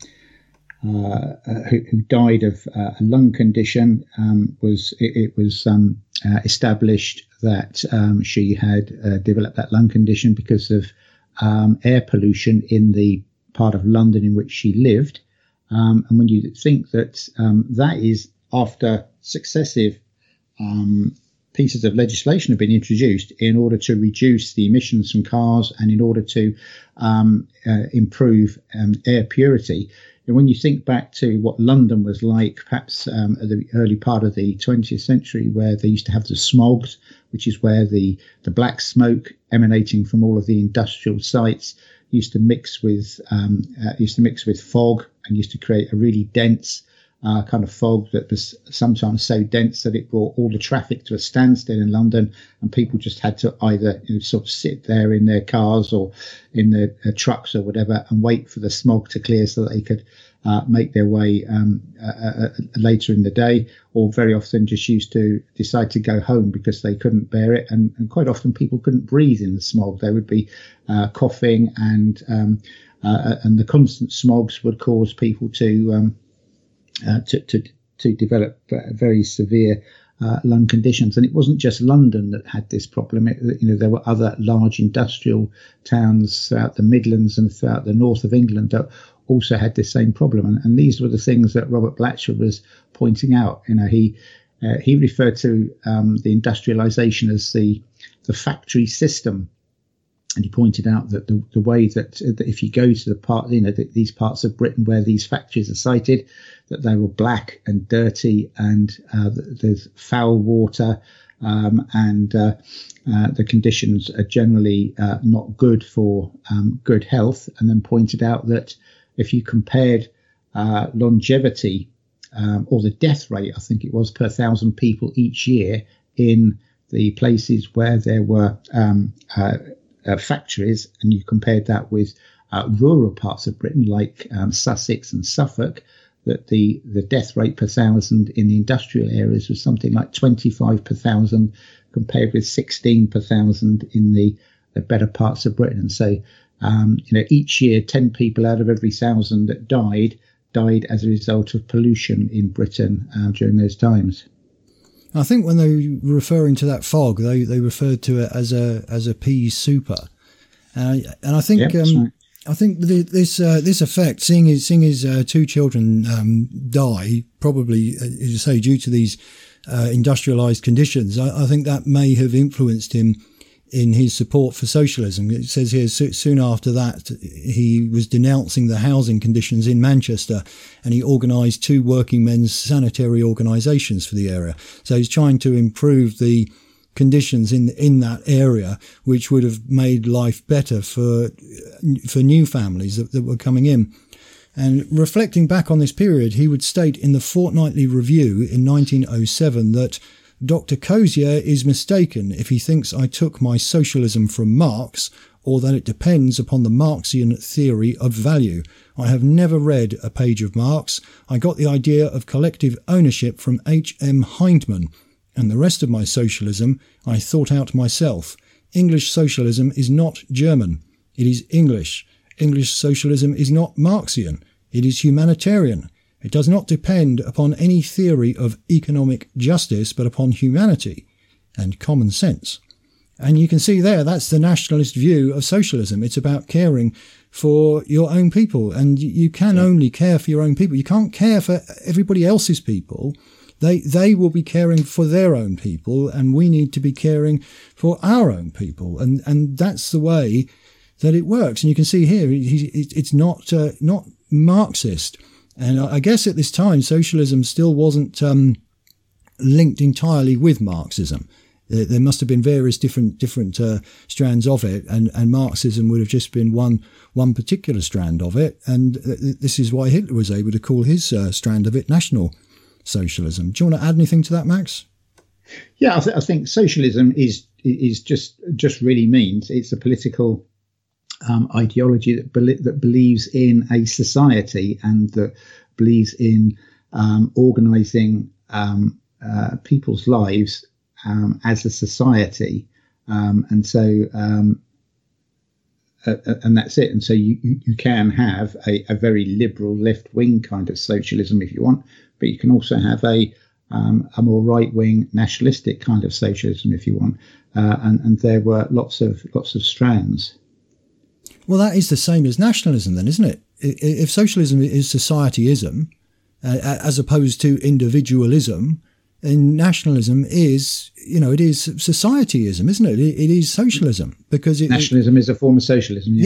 uh, who, who died of uh, a lung condition. Um, was it, it was um, uh, established that um, she had uh, developed that lung condition because of um, air pollution in the part of London in which she lived. Um, and when you think that um, that is after successive um, pieces of legislation have been introduced in order to reduce the emissions from cars and in order to um, uh, improve um, air purity, when you think back to what London was like, perhaps um, at the early part of the twentieth century, where they used to have the smogs, which is where the, the black smoke emanating from all of the industrial sites used to mix with um, uh, used to mix with fog and used to create a really dense uh, kind of fog that was sometimes so dense that it brought all the traffic to a standstill in London, and people just had to either, you know, sort of sit there in their cars or in their uh, trucks or whatever and wait for the smog to clear so that they could uh, make their way um, uh, uh, later in the day, or very often just used to decide to go home because they couldn't bear it. And, and quite often people couldn't breathe in the smog. They would be uh, coughing, and um, uh, and the constant smogs would cause people to um, uh, to, to to develop very severe uh, lung conditions. And it wasn't just London that had this problem. It, you know, there were other large industrial towns throughout the Midlands and throughout the north of England that also had this same problem. And, and these were the things that Robert Blatchford was pointing out. You know, he uh, he referred to um, the industrialization as the the factory system. And he pointed out that the, the way that, that if you go to the part, you know, the, these parts of Britain where these factories are sited, that they were black and dirty, and uh, there's foul water, um, and uh, uh, the conditions are generally uh, not good for um, good health. And then pointed out that if you compared uh, longevity um, or the death rate, I think it was, per thousand people each year in the places where there were um, uh, uh, factories, and you compared that with uh, rural parts of Britain like um, Sussex and Suffolk, that the, the death rate per thousand in the industrial areas was something like twenty-five per thousand, compared with sixteen per thousand in the, the better parts of Britain. And so, um, you know, each year, ten people out of every thousand that died, died as a result of pollution in Britain uh, during those times. I think when they were referring to that fog, they, they referred to it as a as a pea super, uh, and I think yeah, um, right. I think the, this uh, this effect, seeing his seeing his uh, two children um, die, probably as you say, due to these uh, industrialised conditions, I, I think that may have influenced him in his support for socialism. It says here, so, soon after that, he was denouncing the housing conditions in Manchester, and he organised two working men's sanitary organisations for the area. So he's trying to improve the conditions in in that area, which would have made life better for for new families that, that were coming in. And reflecting back on this period, he would state in the Fortnightly Review in nineteen oh seven that Doctor Cozier is mistaken if he thinks I took my socialism from Marx, or that it depends upon the Marxian theory of value. I have never read a page of Marx. I got the idea of collective ownership from H M Hindman, and the rest of my socialism I thought out myself. English socialism is not German. It is English. English socialism is not Marxian. It is humanitarian. It does not depend upon any theory of economic justice, but upon humanity and common sense. And you can see there, that's the nationalist view of socialism. It's about caring for your own people, and you can only care for your own people. You can't care for everybody else's people. They they will be caring for their own people, and we need to be caring for our own people. And and that's the way that it works. And you can see here, it's not uh, not Marxist. And I guess at this time, socialism still wasn't um, linked entirely with Marxism. There must have been various different different uh, strands of it, and, and Marxism would have just been one one particular strand of it. And this is why Hitler was able to call his uh, strand of it National Socialism. Do you want to add anything to that, Max? Yeah, I, th- I think socialism is is just just really means it's a political Um, ideology that, be- that believes in a society and that believes in um, organising um, uh, people's lives um, as a society, um, and so um, uh, and that's it. And so you, you, you can have a, a very liberal left wing kind of socialism if you want, but you can also have a um, a more right wing nationalistic kind of socialism if you want, uh, and and there were lots of lots of strands. Well, that is the same as nationalism then, isn't it? If socialism is societyism, uh, as opposed to individualism, then nationalism is, you know, it is societyism, isn't it? It, it is socialism because it, nationalism it, is a form of socialism. Yes. Yeah,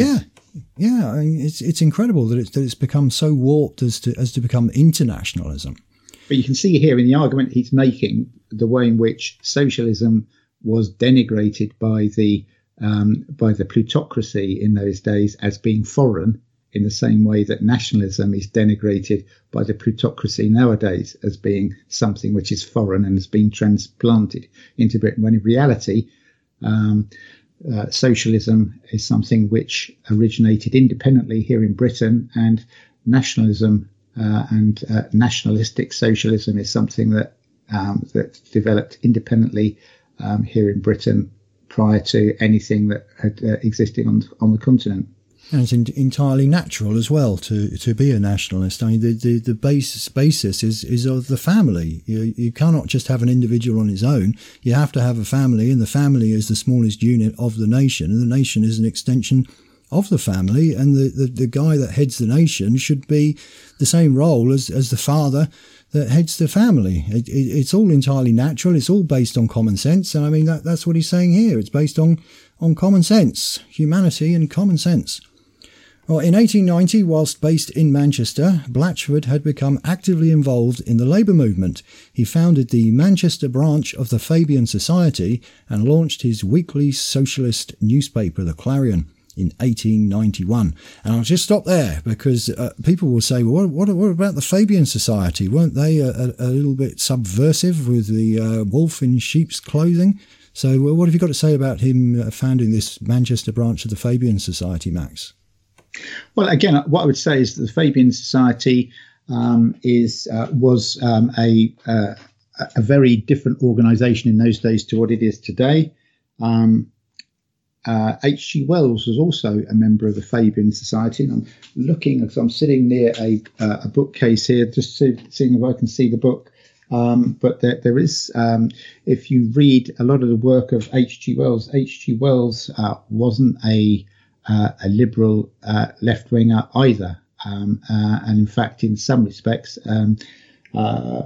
Yeah, I mean, it's it's incredible that it's that it's become so warped as to as to become internationalism. But you can see here in the argument he's making the way in which socialism was denigrated by the um, by the plutocracy in those days as being foreign, in the same way that nationalism is denigrated by the plutocracy nowadays as being something which is foreign and has been transplanted into Britain, when in reality um, uh, socialism is something which originated independently here in Britain, and nationalism uh, and uh, nationalistic socialism is something that um, that developed independently um, here in Britain prior to anything that had uh, existed on on the continent. And it's in, entirely natural as well to, to be a nationalist. I mean, the, the, the basis, basis is, is of the family. You, you cannot just have an individual on his own. You have to have a family, and the family is the smallest unit of the nation, and the nation is an extension of the family. And the, the, the guy that heads the nation should be the same role as, as the father that heads the family. It, it, it's all entirely natural. It's all based on common sense. And I mean, that, that's what he's saying here. It's based on, on common sense, humanity and common sense. Well, in eighteen ninety, whilst based in Manchester, Blatchford had become actively involved in the labour movement. He founded the Manchester branch of the Fabian Society and launched his weekly socialist newspaper, The Clarion, in eighteen ninety-one. And I'll just stop there because uh, people will say, well, what, what, what about the Fabian Society? Weren't they a, a, a little bit subversive with the uh, wolf in sheep's clothing? So well, what have you got to say about him uh, founding this Manchester branch of the Fabian Society, Max? Well, again, what I would say is that the Fabian Society um, is uh, was um, a uh, a very different organisation in those days to what it is today. Um, uh, H G Wells was also a member of the Fabian Society, and I'm looking as I'm sitting near a uh, a bookcase here, just to, seeing if I can see the book. Um, but there, there is, um, if you read a lot of the work of H G Wells, H G Wells uh, wasn't a Uh, a liberal uh, left-winger either. Um, uh, and in fact, in some respects, um, uh,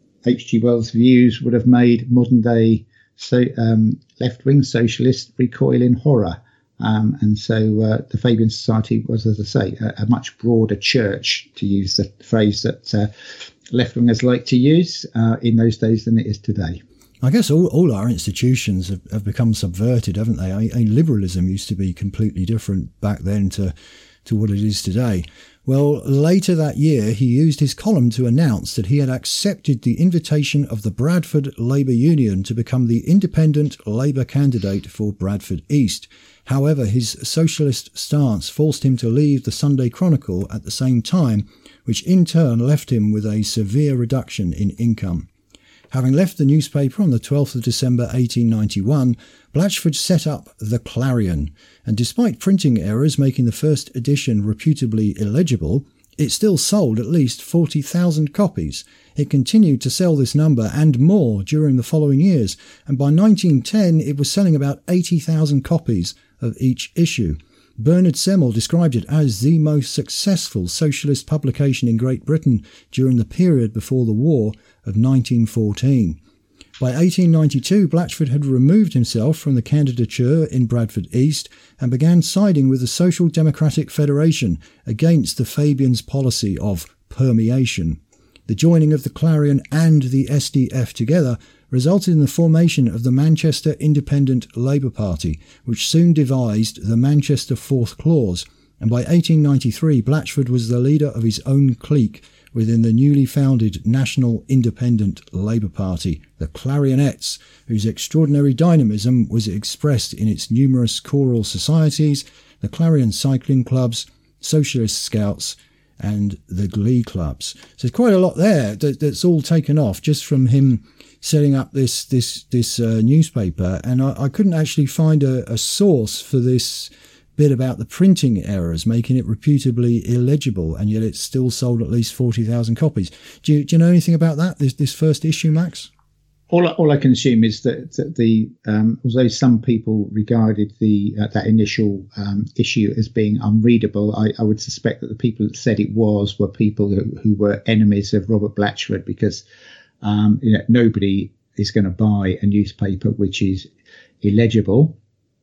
H G Wells' views would have made modern-day so, um, left-wing socialists recoil in horror. Um, and so uh, the Fabian Society was, as I say, a, a much broader church, to use the phrase that uh, left-wingers like to use uh, in those days than it is today. I guess all, all our institutions have, have become subverted, haven't they? I, I, liberalism used to be completely different back then to, to what it is today. Well, later that year, he used his column to announce that he had accepted the invitation of the Bradford Labour Union to become the independent Labour candidate for Bradford East. However, his socialist stance forced him to leave the Sunday Chronicle at the same time, which in turn left him with a severe reduction in income. Having left the newspaper on the twelfth of December eighteen ninety-one, Blatchford set up The Clarion, and despite printing errors making the first edition reputably illegible, it still sold at least forty thousand copies. It continued to sell this number and more during the following years, and by nineteen ten it was selling about eighty thousand copies of each issue. Bernard Semmel described it as the most successful socialist publication in Great Britain during the period before the war of nineteen fourteen. By eighteen ninety-two, Blatchford had removed himself from the candidature in Bradford East and began siding with the Social Democratic Federation against the Fabians' policy of permeation. The joining of the Clarion and the S D F together resulted in the formation of the Manchester Independent Labour Party, which soon devised the Manchester Fourth Clause, and by eighteen ninety-three Blatchford was the leader of his own clique within the newly founded National Independent Labour Party, the Clarionettes, whose extraordinary dynamism was expressed in its numerous choral societies, the Clarion Cycling Clubs, Socialist Scouts, and the Glee Clubs. So there's quite a lot there that, that's all taken off just from him setting up this this this uh, newspaper, and I, I couldn't actually find a, a source for this bit about the printing errors making it reputably illegible, and yet it still sold at least forty thousand copies. Do you, do you know anything about that, this, this first issue, Max? All, all I can assume is that, that the um, although some people regarded the uh, that initial um, issue as being unreadable, I, I would suspect that the people that said it was were people who, who were enemies of Robert Blatchford, because um, you know, nobody is going to buy a newspaper which is illegible.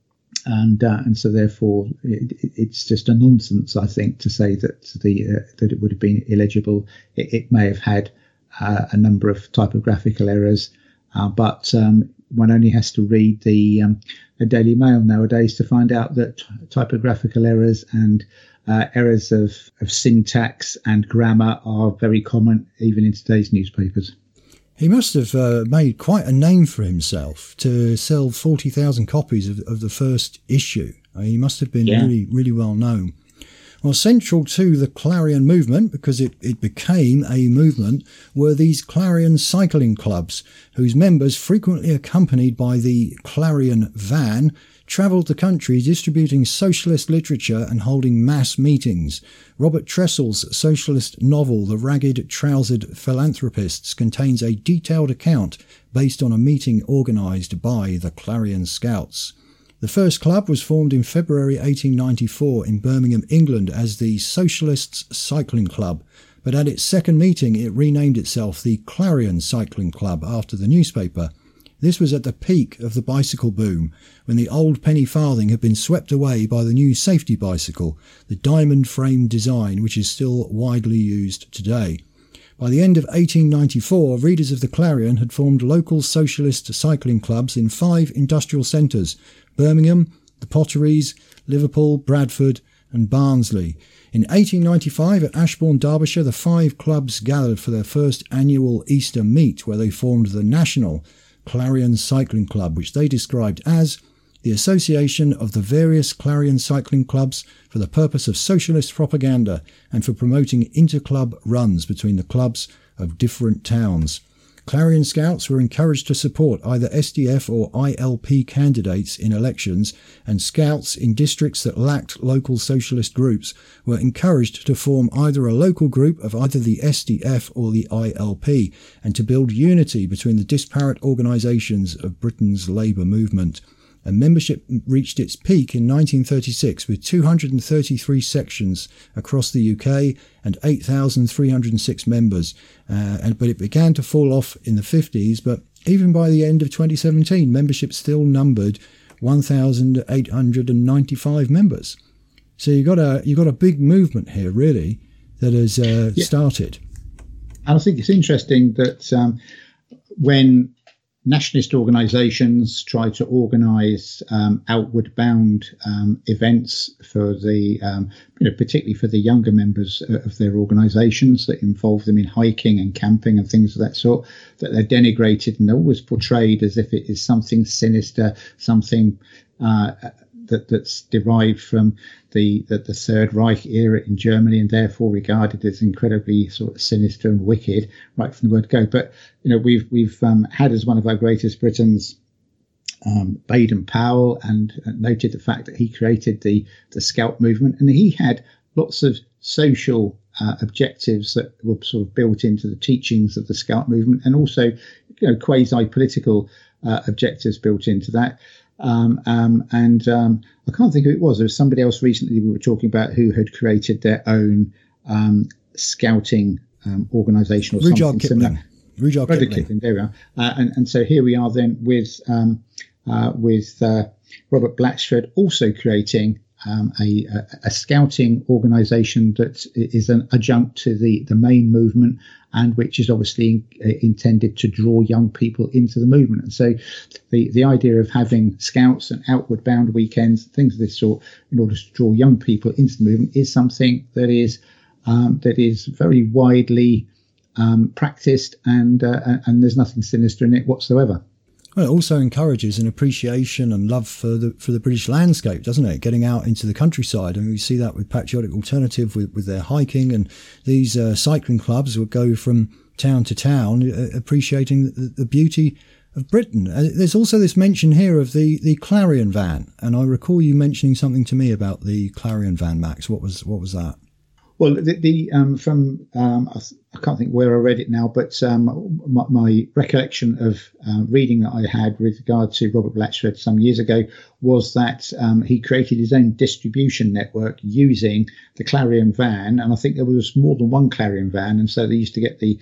And uh, and so therefore it, it's just a nonsense, I think, to say that the uh, that it would have been illegible. It, it may have had uh, a number of typographical errors, uh, but um, one only has to read the um, the Daily Mail nowadays to find out that typographical errors and uh, errors of, of syntax and grammar are very common even in today's newspapers. He must have uh, made quite a name for himself to sell forty thousand copies of, of the first issue. I mean, he must have been yeah. really, really well known. Well, central to the Clarion movement, because it, it became a movement, were these Clarion cycling clubs, whose members, frequently accompanied by the Clarion van, travelled the country distributing socialist literature and holding mass meetings. Robert Tressel's socialist novel The Ragged Trousered Philanthropists contains a detailed account based on a meeting organised by the Clarion Scouts. The first club was formed in February eighteen ninety-four in Birmingham, England as the Socialists Cycling Club, but at its second meeting it renamed itself the Clarion Cycling Club after the newspaper. This was at the peak of the bicycle boom, when the old penny farthing had been swept away by the new safety bicycle, the diamond-framed design which is still widely used today. By the end of eighteen ninety-four, readers of the Clarion had formed local socialist cycling clubs in five industrial centres: Birmingham, the Potteries, Liverpool, Bradford and Barnsley. In eighteen ninety-five, at Ashbourne, Derbyshire, the five clubs gathered for their first annual Easter meet, where they formed the National Clarion Cycling Club, which they described as the association of the various Clarion cycling clubs for the purpose of socialist propaganda and for promoting inter-club runs between the clubs of different towns. Clarion Scouts were encouraged to support either S D F or I L P candidates in elections, and Scouts in districts that lacked local socialist groups were encouraged to form either a local group of either the S D F or the I L P, and to build unity between the disparate organisations of Britain's labour movement. And membership reached its peak in nineteen thirty-six with two hundred thirty-three sections across the U K and eight thousand three hundred six members. Uh, and, but it began to fall off in the fifties. But even by the end of twenty seventeen, membership still numbered one thousand eight hundred ninety-five members. So you got a you got a big movement here, really, that has uh, yeah. started. And I think it's interesting that um, when nationalist organisations try to organise um, outward bound um, events for the, um, you know, particularly for the younger members of their organisations that involve them in hiking and camping and things of that sort, that they're denigrated and they're always portrayed as if it is something sinister, something uh, that that's derived from the, the the Third Reich era in Germany and therefore regarded as incredibly sort of sinister and wicked right from the word go. But you know, we've we've um, had as one of our greatest Britons um, Baden-Powell, and uh, noted the fact that he created the the Scout movement, and he had lots of social uh, objectives that were sort of built into the teachings of the Scout movement, and also, you know, quasi-political uh, objectives built into that. Um, um, and um, I can't think who it was. There was somebody else recently we were talking about who had created their own um, scouting um, organisation or Rudyard something similar. Kipling. Rudyard Rudyard Kipling. Kipling. There we are. Uh, and, and so here we are then with um, uh, with uh, Robert Blatchford also creating um, a, a, a scouting organisation that is an adjunct to the, the main movement, and which is obviously in, uh, intended to draw young people into the movement. And so the, the idea of having scouts and outward bound weekends, things of this sort, in order to draw young people into the movement is something that is um, that is very widely um, practiced, and uh, and there's nothing sinister in it whatsoever. Well, it also encourages an appreciation and love for the for the British landscape, doesn't it? Getting out into the countryside. And we see that with Patriotic Alternative, with, with their hiking, and these uh, cycling clubs would go from town to town, uh, appreciating the, the beauty of Britain. Uh, there's also this mention here of the, the Clarion van, and I recall you mentioning something to me about the Clarion van, Max. What was what was that? Well, the, the um, from um, I, I can't think where I read it now, but um, my, my recollection of uh, reading that I had with regard to Robert Blatchford some years ago was that um, he created his own distribution network using the Clarion van, and I think there was more than one Clarion van, and so they used to get the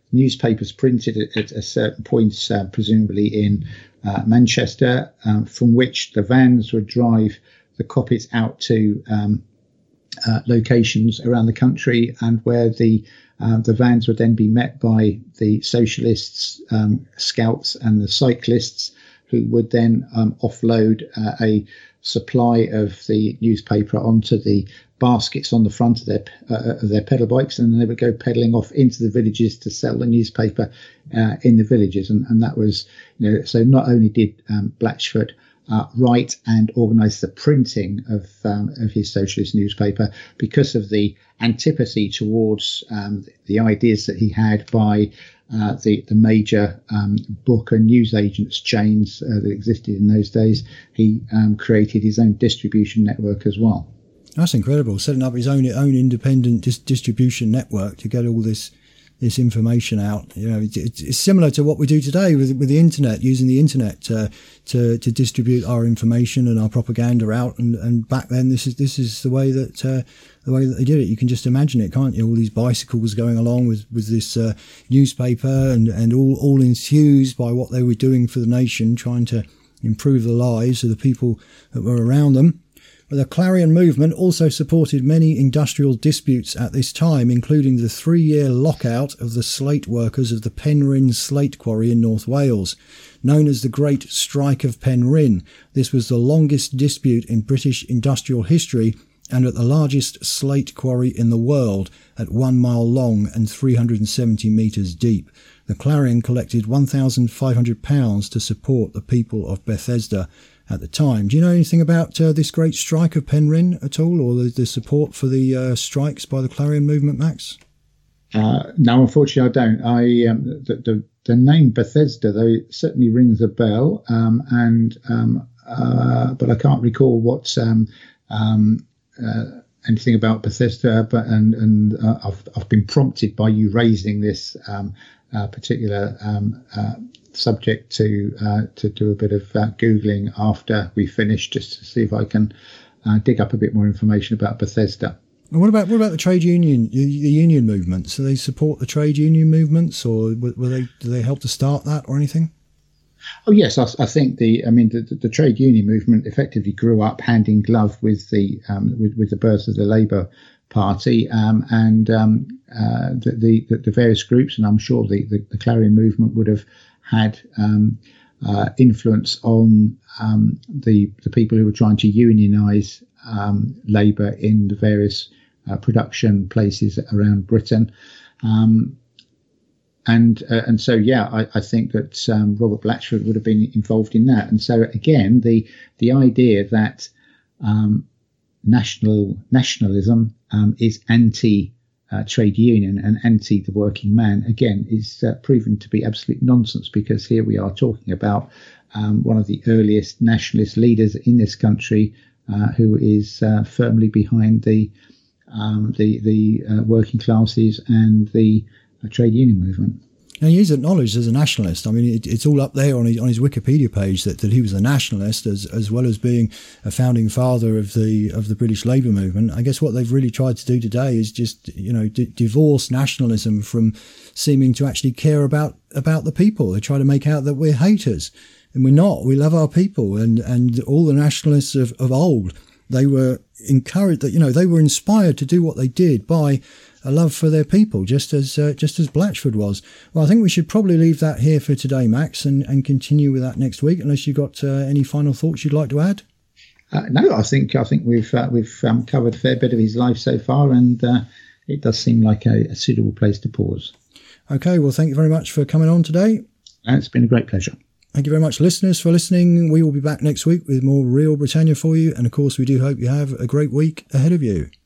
newspapers printed at, at a certain point, uh, presumably in uh, Manchester, um, from which the vans would drive the copies out to um, uh, locations around the country, and where the uh, the vans would then be met by the socialists, um, scouts, and the cyclists, who would then um, offload uh, a supply of the newspaper onto the baskets on the front of their uh, of their pedal bikes, and then they would go pedaling off into the villages to sell the newspaper uh, in the villages. And, and that was, you know, so not only did um, Blatchford uh, write and organise the printing of um, of his socialist newspaper, because of the antipathy towards um, the ideas that he had by Uh, the, the major um, book and newsagents chains uh, that existed in those days, he um, created his own distribution network as well. That's incredible, setting up his own own independent dis- distribution network to get all this this information out. You know, it's, it's similar to what we do today with with the internet, using the internet to to, to distribute our information and our propaganda out. And, and back then, this is this is the way that uh, the way that they did it. You can just imagine it, can't you? All these bicycles going along with with this uh, newspaper, and and all all enthused by what they were doing for the nation, trying to improve the lives of the people that were around them. The Clarion movement also supported many industrial disputes at this time, including the three-year lockout of the slate workers of the Penryn slate quarry in North Wales, known as the Great Strike of Penryn. This was the longest dispute in British industrial history, and at the largest slate quarry in the world, at one mile long and three hundred seventy metres deep. The Clarion collected one thousand five hundred pounds to support the people of Bethesda at the time. Do you know anything about uh, this great strike of Penryn at all, or the, the support for the uh, strikes by the Clarion movement, Max? Uh, no, unfortunately, I don't. I um, the, the the name Bethesda, though, it certainly rings a bell, um, and um, uh, but I can't recall what um, um, uh, anything about Bethesda. But and and uh, I've I've been prompted by you raising this um, uh, particular Um, uh, subject to uh, to do a bit of uh, Googling after we finish, just to see if I can uh, dig up a bit more information about Bethesda. And what about what about the trade union, the union movements? Do they support the trade union movements, or were they do they help to start that or anything? Oh yes, I, I think the I mean the, the, the trade union movement effectively grew up hand in glove with the um, with, with the birth of the Labour Party, um, and um, uh, the, the the various groups, and I'm sure the, the, the Clarion movement would have had um, uh, influence on um, the the people who were trying to unionise um, labour in the various uh, production places around Britain, um, and uh, and so yeah, I, I think that um, Robert Blatchford would have been involved in that. And so again, the the idea that um, national nationalism um, is anti Uh, trade union and anti the working man, again, is uh, proven to be absolute nonsense, because here we are talking about um, one of the earliest nationalist leaders in this country, uh, who is uh, firmly behind the um, the the uh, working classes and the uh, trade union movement. And he is acknowledged as a nationalist. I mean, it, it's all up there on his, on his Wikipedia page that, that he was a nationalist, as as well as being a founding father of the of the British Labour movement. I guess what they've really tried to do today is just, you know, d- divorce nationalism from seeming to actually care about about the people. They try to make out that we're haters, and we're not. We love our people, and and all the nationalists of, of old, they were encouraged that, you know, they were inspired to do what they did by a love for their people, just as uh, just as Blatchford was. Well, I think we should probably leave that here for today, Max, and, and continue with that next week, unless you've got uh, any final thoughts you'd like to add. Uh, no, I think I think we've uh, we've um, covered a fair bit of his life so far, and uh, it does seem like a, a suitable place to pause. Okay, well, thank you very much for coming on today. It's been a great pleasure. Thank you very much, listeners, for listening. We will be back next week with more Real Britannia for you, and of course, we do hope you have a great week ahead of you.